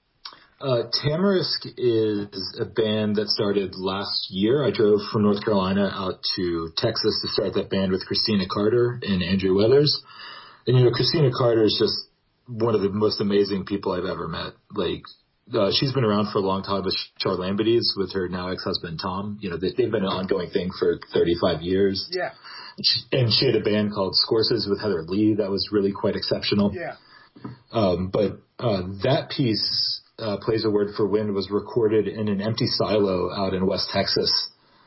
Tamarisk is a band that started last year. I drove from North Carolina out to Texas to start that band with Christina Carter and Andrew Weathers. And, you know, Christina Carter is just one of the most amazing people I've ever met. Like, she's been around for a long time with Char Lambides, with her now ex-husband Tom. You know, they've been an ongoing thing for 35 years. Yeah. And she had a band called Scourses with Heather Lee that was really quite exceptional. Yeah. But that piece, Plays a Word for Wind, was recorded in an empty silo out in West Texas.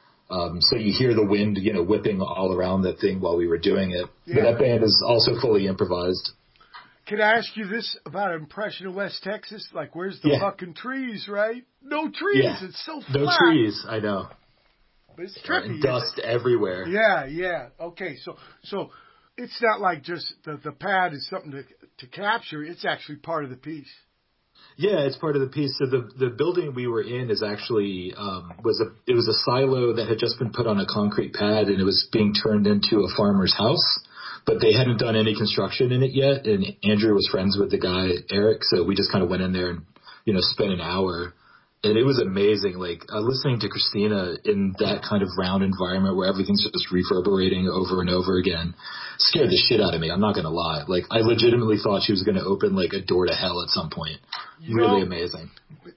So you hear the wind, you know, whipping all around that thing while we were doing it. Yeah. But that band is also fully improvised. Can I ask you this about an impression of West Texas? Like, where's the fucking trees, right? No trees. Yeah. It's so flat. No trees, I know. But it's trippy. Dust everywhere. Yeah. Okay, so it's not like just the pad is something to capture. It's actually part of the piece. Yeah, it's part of the piece. So the building we were in is actually was a silo that had just been put on a concrete pad, and it was being turned into a farmer's house. But they hadn't done any construction in it yet, and Andrew was friends with the guy, Eric, so we just kind of went in there and, you know, spent an hour. And it was amazing, like, listening to Christina in that kind of round environment where everything's just reverberating over and over again scared the shit out of me. I'm not going to lie. Like, I legitimately thought she was going to open, like, a door to hell at some point. Really amazing.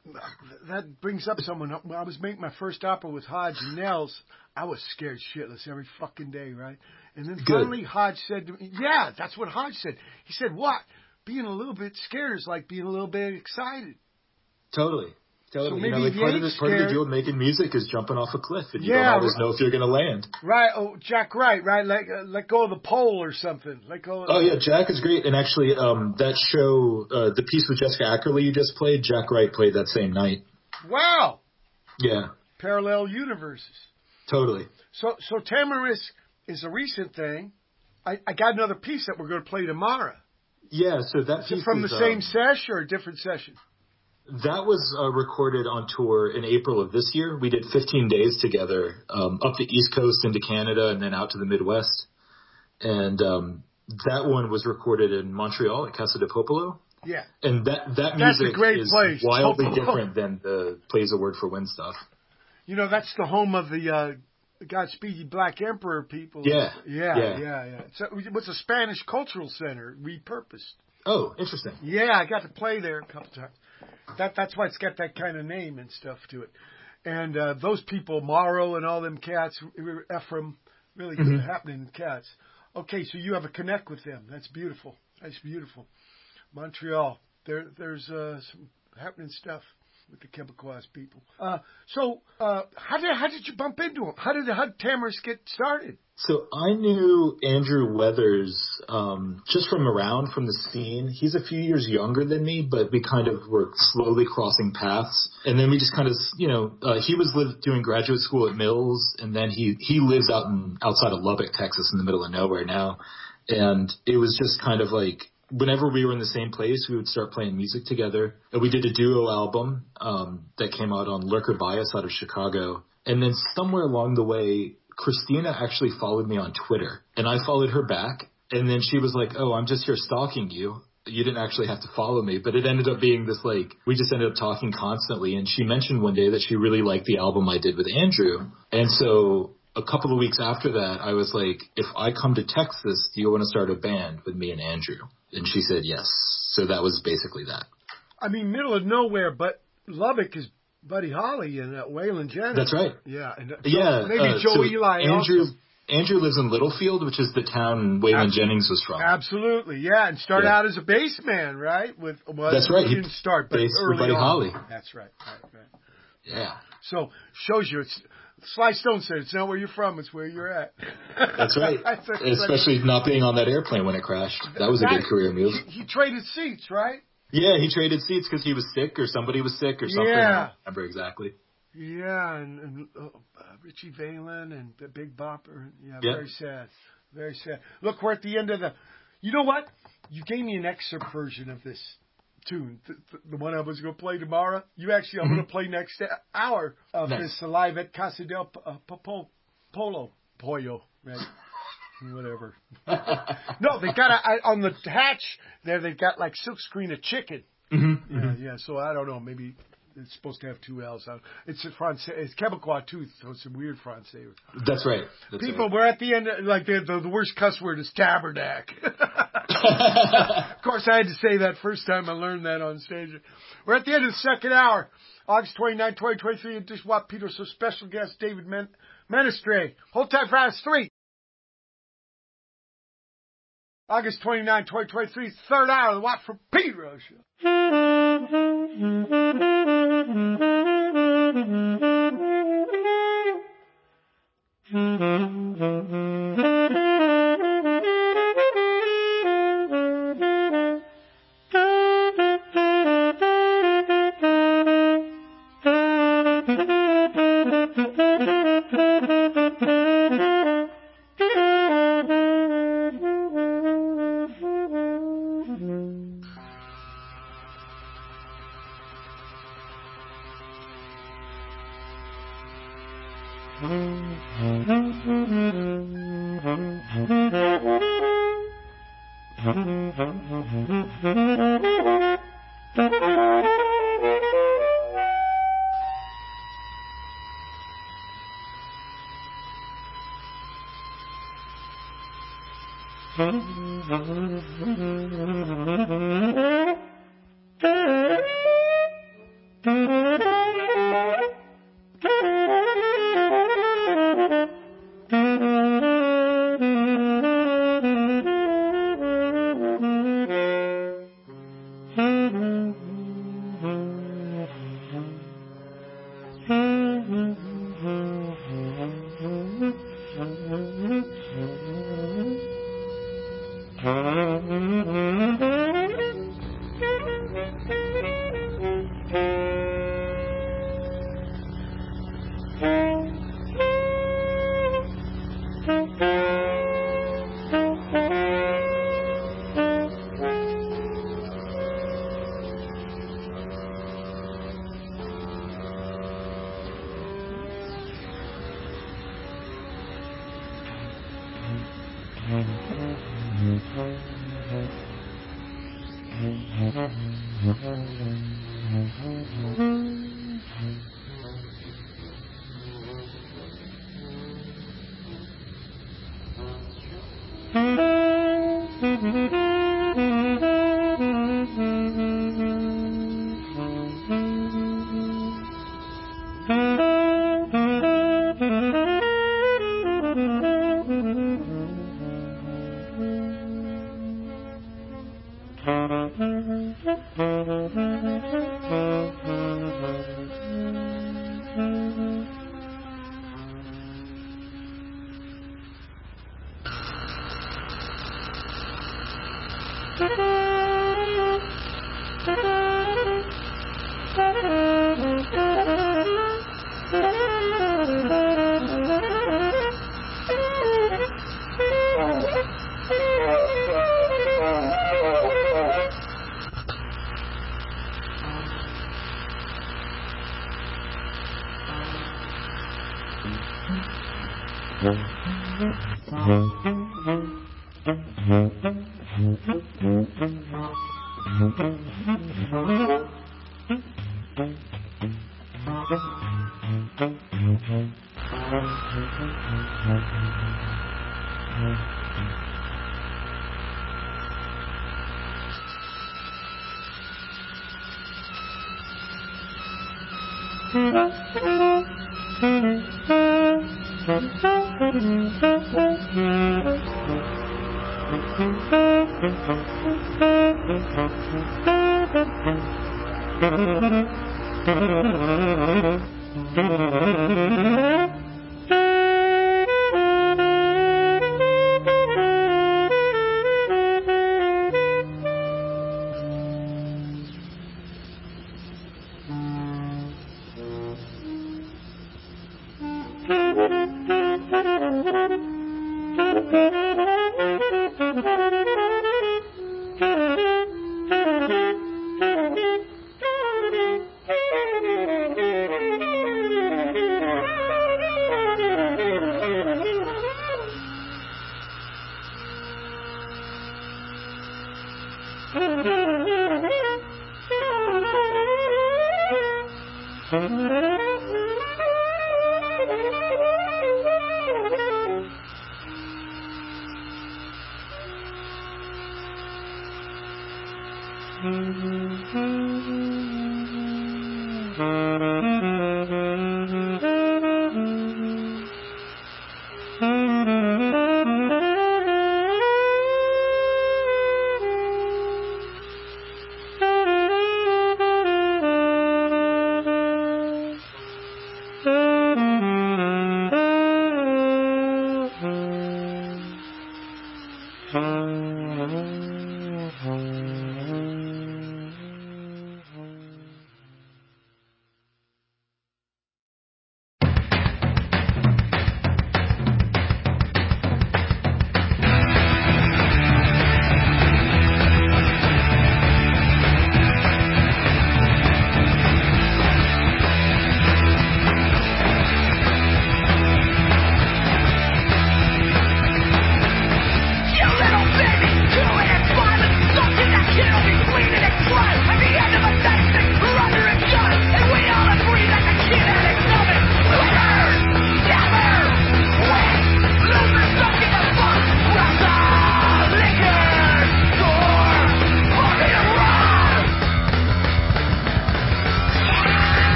That brings up someone. When I was making my first opera with Hodge and Nels, I was scared shitless every fucking day, right? And then finally Hodge said to me, yeah, that's what Hodge said. He said, what? Being a little bit scared is like being a little bit excited. Totally. So you maybe know, like part of the deal with making music is jumping off a cliff, and you don't always know if you're going to land. Right. Oh, Jack Wright, right? Let go of the pole or something. Let go. Yeah, Jack is great. And actually, that show, the piece with Jessica Ackerley you just played, Jack Wright played that same night. Wow. Yeah. Parallel universes. Totally. So Tamarisk is a recent thing. I got another piece that we're going to play tomorrow. Yeah. So that piece is from the same session or a different session? That was recorded on tour in April of this year. We did 15 days together, up the East Coast into Canada and then out to the Midwest. And that one was recorded in Montreal at Casa de Popolo. Yeah. And that music is place. wildly different than the Plays a Word for Wind stuff. You know, that's the home of the Godspeedy Black Emperor people. Yeah. So it was a Spanish cultural center repurposed. Oh, interesting. Yeah, I got to play there a couple times. That's why it's got that kind of name and stuff to it. And those people, Morrow and all them cats, Ephraim, really good happening cats. Okay, so you have a connect with them. That's beautiful. Montreal, there's some happening stuff with the Quebecois people. So how did you bump into them? How did Tamarisk get started? So I knew Andrew Weathers just from the scene. He's a few years younger than me, but we kind of were slowly crossing paths. And then we just kind of, you know, he was doing graduate school at Mills, and then he lives outside of Lubbock, Texas, in the middle of nowhere now. And it was just kind of like, whenever we were in the same place, we would start playing music together. And we did a duo album that came out on Lurker Bias out of Chicago. And then somewhere along the way, Christina actually followed me on Twitter, and I followed her back. And then she was like, oh, I'm just here stalking you. You didn't actually have to follow me. But it ended up being this, like, we just ended up talking constantly. And she mentioned one day that she really liked the album I did with Andrew. And so a couple of weeks after that, I was like, if I come to Texas, do you want to start a band with me and Andrew? And she said yes. So that was basically that. I mean, middle of nowhere, but Lubbock is Buddy Holly and Waylon Jennings. That's right. Yeah. And maybe Joe Eli also. Andrew lives in Littlefield, which is the town Waylon Jennings was from. Absolutely, yeah. And started out as a bass man, right? That's right. He didn't start, but bass early for Buddy on. Holly. That's right. Yeah. So, shows you, Sly Stone said, it's not where you're from, it's where you're at. That's right. Especially not being on that airplane when it crashed. That was a good career move. He traded seats, right? Yeah, he traded seats because he was sick or somebody was sick or something. Yeah. I don't remember exactly. Yeah, and Richie Valens and the Big Bopper. Yeah, Yep. very sad. Very sad. Look, we're at the end of the... You know what? You gave me an excerpt version of this tune, the one I was going to play tomorrow. I'm going to play next hour of this live at Casa del Pollo, right? Whatever. No, they got on the hatch there. They've got like silk screen of chicken. Yeah. So I don't know. Maybe it's supposed to have two L's. It's Quebecois too, so it's a weird Francais. That's right. People, we're at the end. Like the worst cuss word is tabernacle. Of course, I had to say that first time I learned that on stage. We're at the end of the second hour, August 29, 2023. And just Watt Peter, so special guest David Menastre. Hold tight for us 3. August 29, 2023, third hour of the Watt from Pedro Show.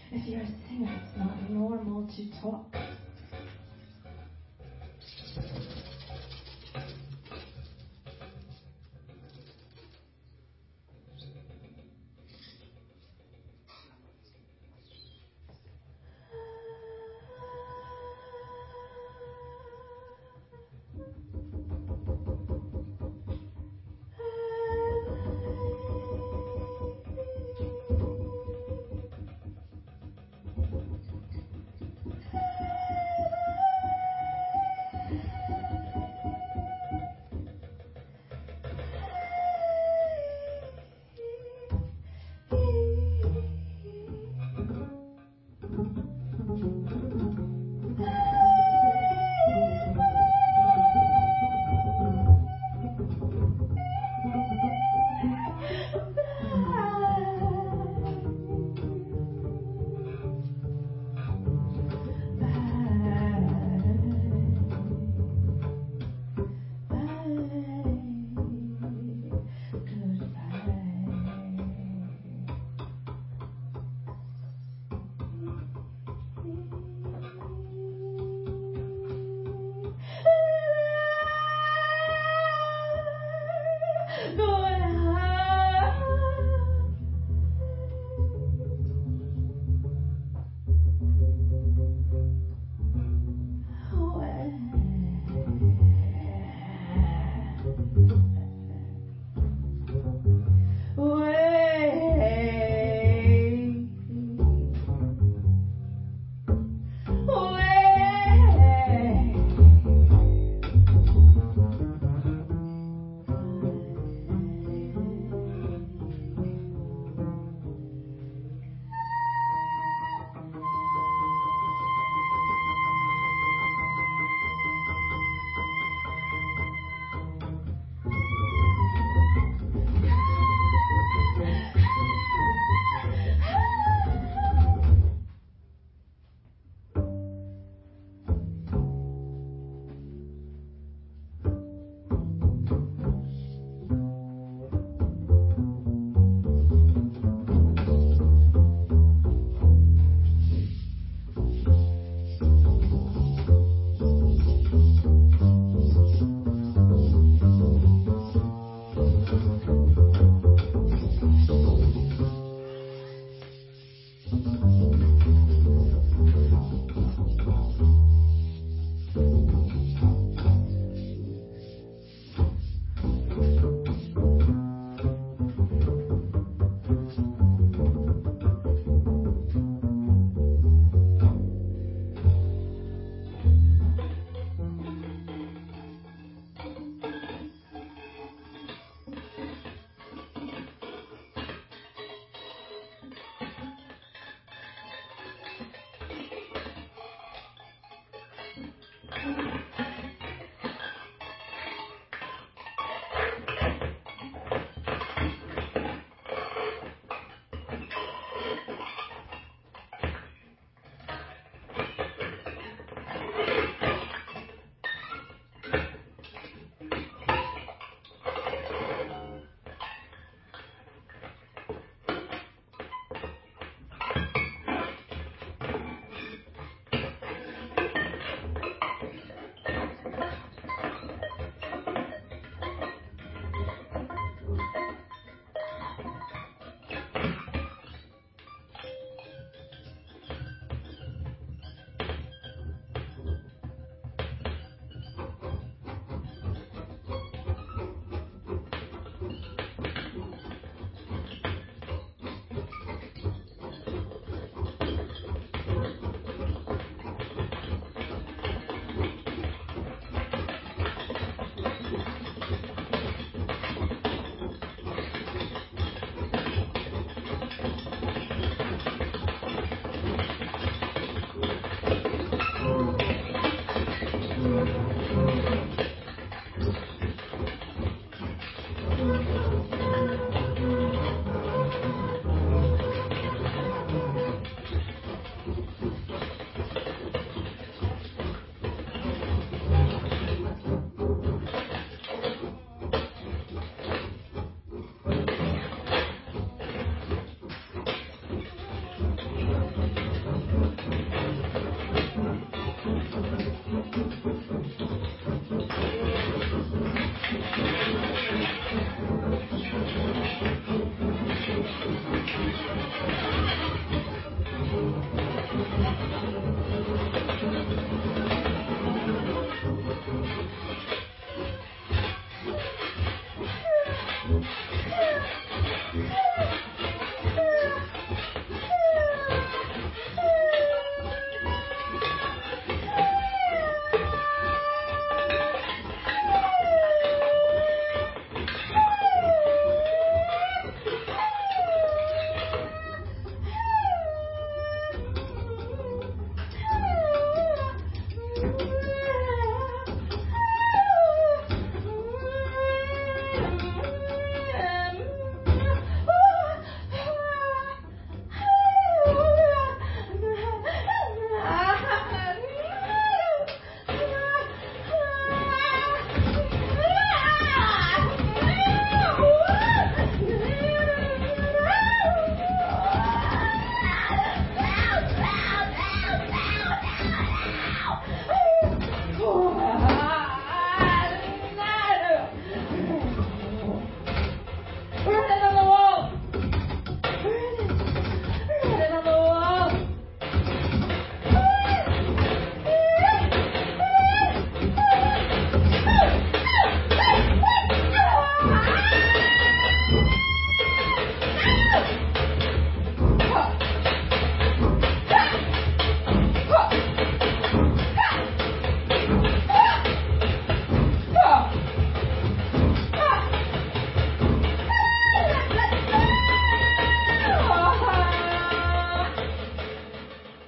If you're a singer, it's not normal to talk.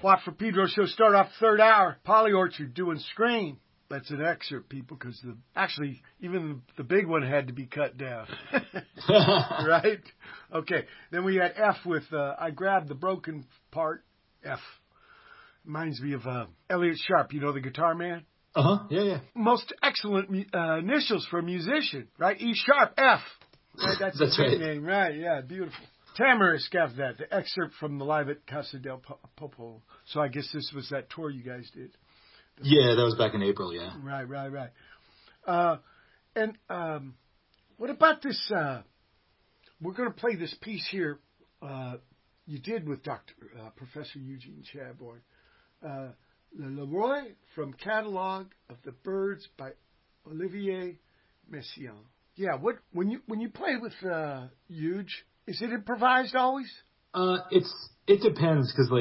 Watt for Pedro show start off third hour. Polly Orchard doing Scream. That's an excerpt, people, because actually even the big one had to be cut down. Right? Okay. Then we had F with I grabbed the broken part. F. Reminds me of Elliot Sharp, you know, the guitar man? Uh-huh. Yeah. Most excellent initials for a musician, right? E Sharp, F. Right? That's his right. name, right? Yeah, beautiful. Tamarisk after that, the excerpt from the Live at Casa del Popolo. So I guess this was that tour you guys did. Yeah, that was back in April, yeah. Right. And what about this? We're going to play this piece here you did with Professor Eugene Chadbourne. Le Leroy from Catalog of the Birds by Olivier Messiaen. Yeah, when you play with Huge, is it improvised always? It depends because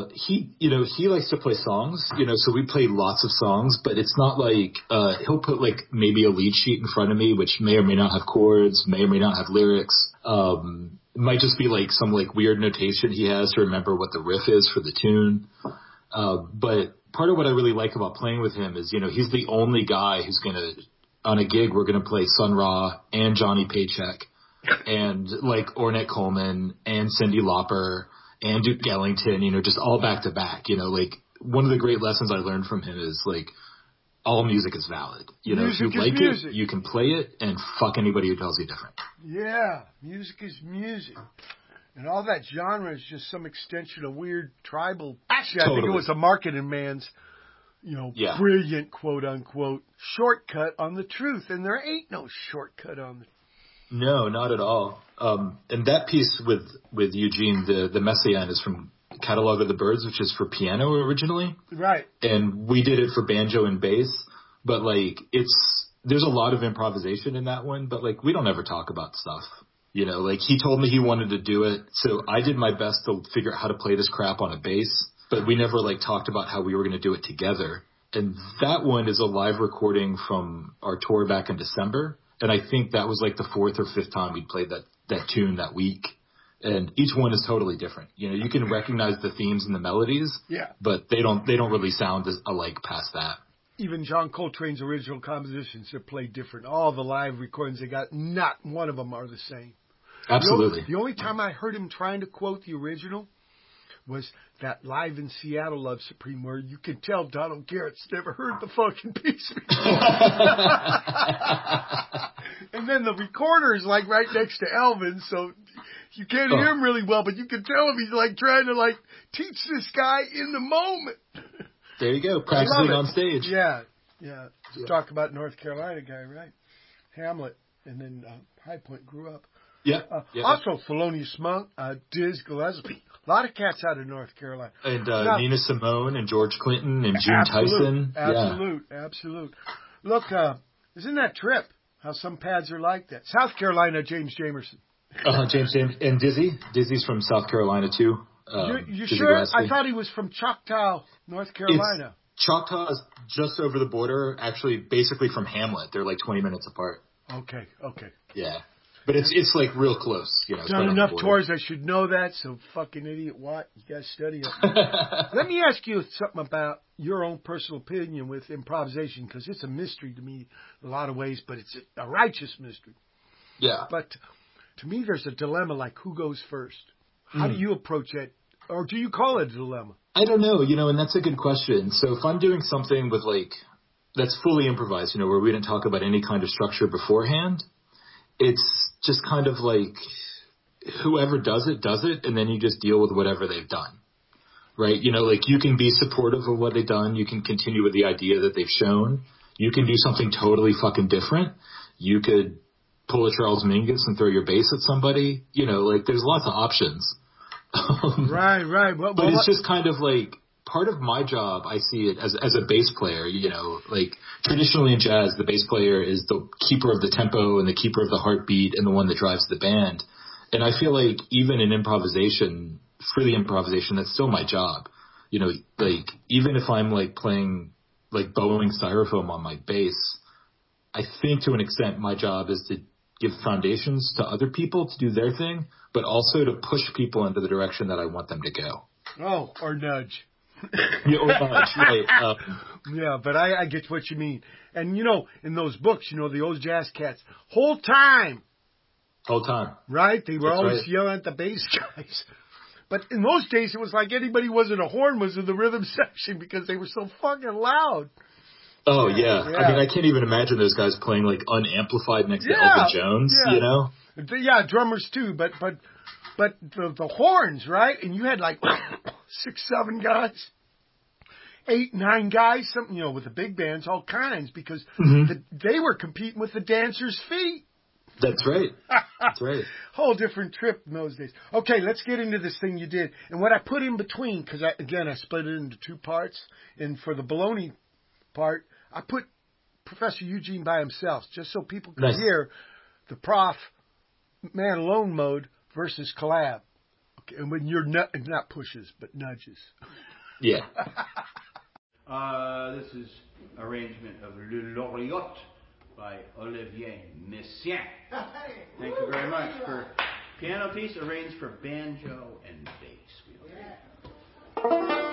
he likes to play songs, so we play lots of songs, but it's not like he'll put like maybe a lead sheet in front of me, which may or may not have chords, may or may not have lyrics. It might just be like some like weird notation he has to remember what the riff is for the tune. But part of what I really like about playing with him is, he's the only guy who's on a gig, we're going to play Sun Ra and Johnny Paycheck and like Ornette Coleman and Cyndi Lauper and Duke Ellington, just all back to back. Like one of the great lessons I learned from him is like all music is valid. If you like it, you can play it, and fuck anybody who tells you different. Yeah, music is music. And all that genre is just some extension of weird tribal. Actually, I think it was a marketing man's, brilliant quote unquote shortcut on the truth. And there ain't no shortcut on the truth. No, not at all. And that piece with Eugene, the Messiaen, is from Catalog of the Birds, which is for piano originally. Right. And we did it for banjo and bass, but like there's a lot of improvisation in that one, but like we don't ever talk about stuff. Like he told me he wanted to do it, so I did my best to figure out how to play this crap on a bass, but we never like talked about how we were going to do it together. And that one is a live recording from our tour back in December. And I think that was like the fourth or fifth time we'd played that tune that week. And each one is totally different. You can recognize the themes and the melodies, but they don't really sound alike past that. Even John Coltrane's original compositions are played different. All the live recordings they got, not one of them are the same. Absolutely. The only time I heard him trying to quote the original was that Live in Seattle Love Supreme, where you can tell Donald Garrett's never heard the fucking piece before. And then the recorder's like right next to Elvin, so you can't hear him really well, but you can tell him he's like trying to like teach this guy in the moment. There you go, practicing on stage. Yeah. Talk about North Carolina guy, right? Hamlet, and then High Point grew up. Yeah. Also, Thelonious Monk, Diz Gillespie. A lot of cats out of North Carolina. And Nina Simone and George Clinton and June Tyson. Absolute. Look, isn't that trip? How some pads are like that. South Carolina, James Jamerson. James. And Dizzy's from South Carolina, too. You sure? Gillespie. I thought he was from Choctaw, North Carolina. Choctaw is just over the border, actually, basically from Hamlet. They're like 20 minutes apart. Okay. Yeah. But it's like real close. Done enough tours, I should know that, so fucking idiot Watt, you guys study it. Let me ask you something about your own personal opinion with improvisation, because it's a mystery to me in a lot of ways, but it's a righteous mystery. Yeah. But to me, there's a dilemma, like who goes first? How do you approach that? Or do you call it a dilemma? I don't know, and that's a good question. So if I'm doing something with that's fully improvised, where we didn't talk about any kind of structure beforehand, it's just kind of like whoever does it, and then you just deal with whatever they've done, right? You can be supportive of what they've done. You can continue with the idea that they've shown. You can do something totally fucking different. You could pull a Charles Mingus and throw your bass at somebody. There's lots of options. Right. Well, but it's just kind of like part of my job. I see it as a bass player, traditionally in jazz, the bass player is the keeper of the tempo and the keeper of the heartbeat and the one that drives the band. And I feel like even in improvisation, free improvisation, that's still my job. Even if I'm playing bowing styrofoam on my bass, I think to an extent my job is to give foundations to other people to do their thing, but also to push people into the direction that I want them to go. Oh, or nudge. Yeah, or much, right. Yeah, but I get what you mean. And, in those books, the old jazz cats, whole time, right? They were always yelling at the bass guys. But in those days, it was like anybody wasn't a horn was in the rhythm section because they were so fucking loud. Oh, yeah. I mean, I can't even imagine those guys playing, like, unamplified next to Elvin Jones, Yeah, drummers too, but the horns, right? And you had, like, 6, 7 guys, 8, 9 guys, something, with the big bands, all kinds, because they were competing with the dancers' feet. That's right. That's right. Whole different trip in those days. Okay, let's get into this thing you did. And what I put in between, because, I split it into 2 parts, and for the baloney part, I put Professor Eugene by himself, just so people could hear the prof man alone mode versus collab. Okay, and when you're not pushes, but nudges. Yeah. This is arrangement of Le Loriot by Olivier Messiaen. Thank you very much for piano piece arranged for banjo and bass.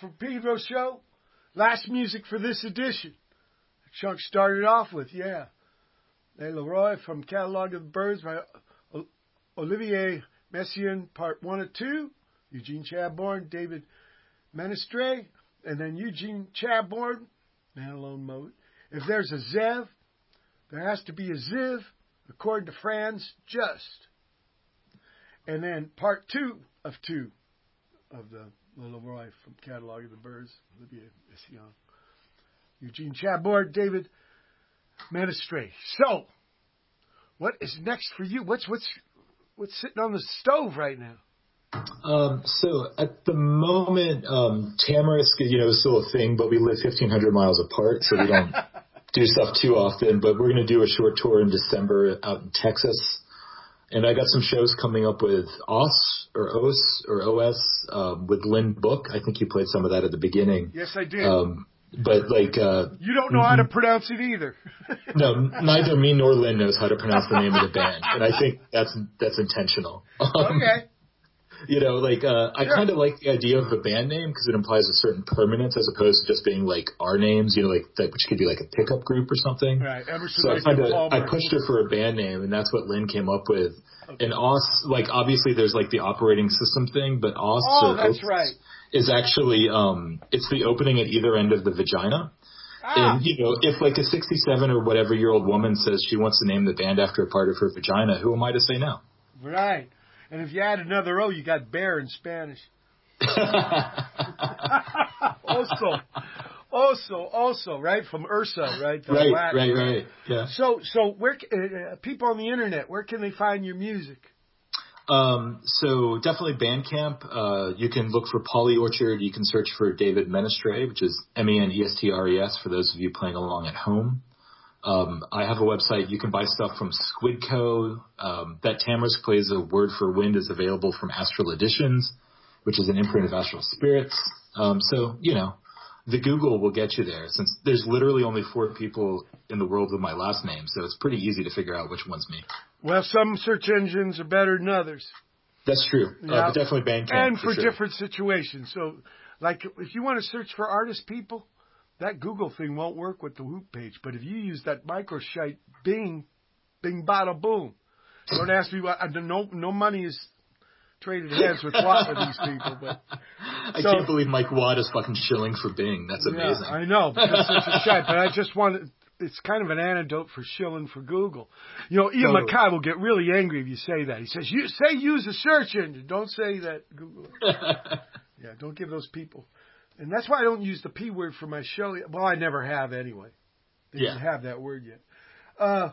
for Pedro Show. Last music for this edition. Chunk started off with, Le Leroy from Catalog of the Birds by Olivier Messiaen, Part 1 of 2. Eugene Chadbourne, David Menastre, and then Eugene Chadbourne, Man Alone Mode. If there's a Zev, there has to be a Ziv, according to Franz Just. And then Part 2 of 2 of the Leroy from Catalog of the Birds, Olivier Messiaen. Eugene Chadbourne, David Menastre. So, what is next for you? What's sitting on the stove right now? So at the moment, Tamarisk, is still a thing, but we live 1,500 miles apart, so we don't do stuff too often. But we're going to do a short tour in December out in Texas. And I got some shows coming up with OS with Lynn Book. I think you played some of that at the beginning. Yes, I did. But you don't know how to pronounce it either. No, neither me nor Lynn knows how to pronounce the name of the band, and I think that's intentional. Okay. I kind of like the idea of a band name because it implies a certain permanence as opposed to just being like our names, which could be like a pickup group or something. Right. Emerson, so I pushed her for a band name, and that's what Lynn came up with. Okay. And OS, obviously there's the operating system thing, but OS that's right. is actually it's the opening at either end of the vagina. And if a 67 or whatever year old woman says she wants to name the band after a part of her vagina, who am I to say no? Right. And if you add another O, you got bear in Spanish. Also, right? From Ursa, right? Right. Yeah. So where people on the internet, where can they find your music? So definitely Bandcamp. You can look for Polly Orchard. You can search for David Menastre, which is Menestres for those of you playing along at home. I have a website. You can buy stuff from Squidco. That Tamarisk Plays a Word for Wind is available from Astral Editions, which is an imprint of Astral Spirits. The Google will get you there, since there's literally only 4 people in the world with my last name, so it's pretty easy to figure out which one's me. Well, some search engines are better than others. That's true. But definitely Bandcamp. And for sure. different situations. So, if you want to search for artist people, that Google thing won't work with the Whoop page. But if you use that microshite Bing, bada boom. Don't ask me what. No money is traded hands with Watt with these people. But I can't believe Mike Watt is fucking shilling for Bing. That's amazing. Yeah, I know. Because such a shite. But I just wanted. It's kind of an antidote for shilling for Google. Ian Mackay will get really angry if you say that. He says, use a search engine. Don't say that Google. Yeah, don't give those people. And that's why I don't use the P word for my show. Well, I never have anyway. They didn't have that word yet.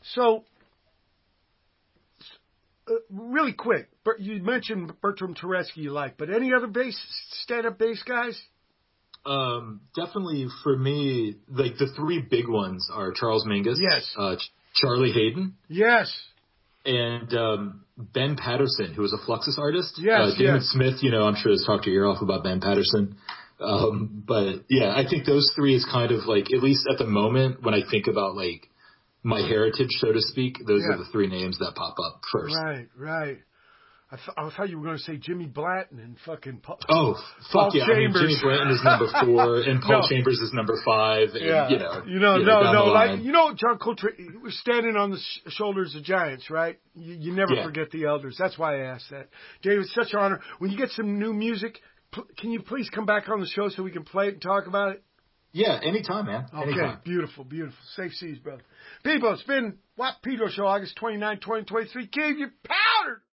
Really quick, you mentioned Bertram Tereski you like, but any other stand-up bass guys? Definitely for me, the 3 big ones are Charles Mingus. Yes. Charlie Hayden. Yes. And Ben Patterson, who is a Fluxus artist. Yes. David Smith, I'm sure has talked your ear off about Ben Patterson. But yeah, I think those 3 is kind of at least at the moment when I think about my heritage, so to speak, those are the 3 names that pop up first. Right. I thought you were going to say Jimmy Blanton and fucking Paul. Oh, fuck yeah. Chambers. Jimmy Blanton is number 4 and Paul Chambers is number 5. And, John Coltrane was standing on the shoulders of giants, right? You never forget the elders. That's why I asked that. Dave, it's such an honor. When you get some new music, can you please come back on the show so we can play it and talk about it? Yeah, anytime, man. Okay, beautiful. Safe seas, brother. People, it's been Watt Pedro Show, August 29, 2023. Keep your powder!